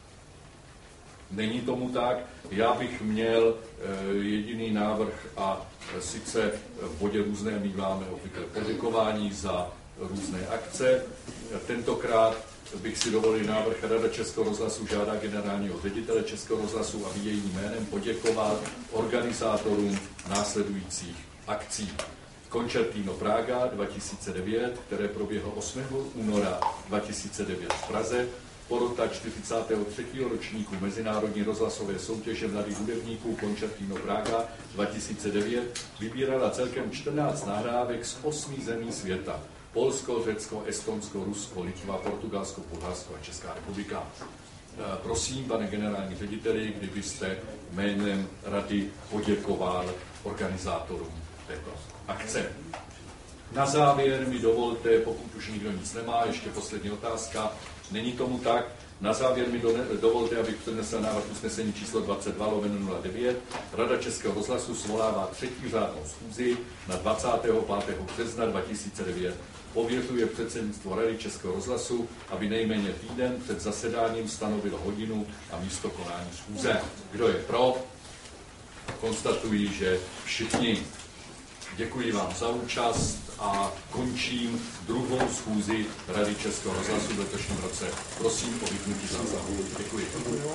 Není tomu tak. Já bych měl e, jediný návrh, a sice v bodě různé míváme obvykle poděkování za různé akce. Tentokrát bych si dovolil návrh. Rada Českého rozhlasu žádá generálního ředitele Českého rozhlasu, aby jejím jménem poděkoval organizátorům následujících akcí. Concertino Praga dva tisíce devět, které proběhlo osmého února dva tisíce devět v Praze, porota čtyřicátého třetího ročníku Mezinárodní rozhlasové soutěže mladých hudebníků Concertino Praga dva tisíce devět vybírala celkem čtrnáct nahrávek z osmi zemí světa. Polsko, Řecko, Estonsko, Rusko, Litva, Portugalsko, Bulharsko a Česká republika. Prosím, pane generální řediteli, kdybyste jménem rady poděkoval organizátorům této akce. Na závěr mi dovolte, pokud už nikdo nic nemá, ještě poslední otázka. Není tomu tak. Na závěr mi dovolte, abych přednesl návrh usnesení číslo dvacet dva lomeno nula devět. Rada Českého rozhlasu svolává třetí řádnou schůzi na dvacátého pátého března dva tisíce devět. Pověřuje předsednictvo Rady Českého rozhlasu, aby nejméně týden před zasedáním stanovilo hodinu a místo konání schůze. Kdo je pro? Konstatuji, že všichni. Děkuji vám za účast a končím druhou schůzi Rady Českého rozhlasu v letošním roce. Prosím o vypnutí záznamu. Děkuji.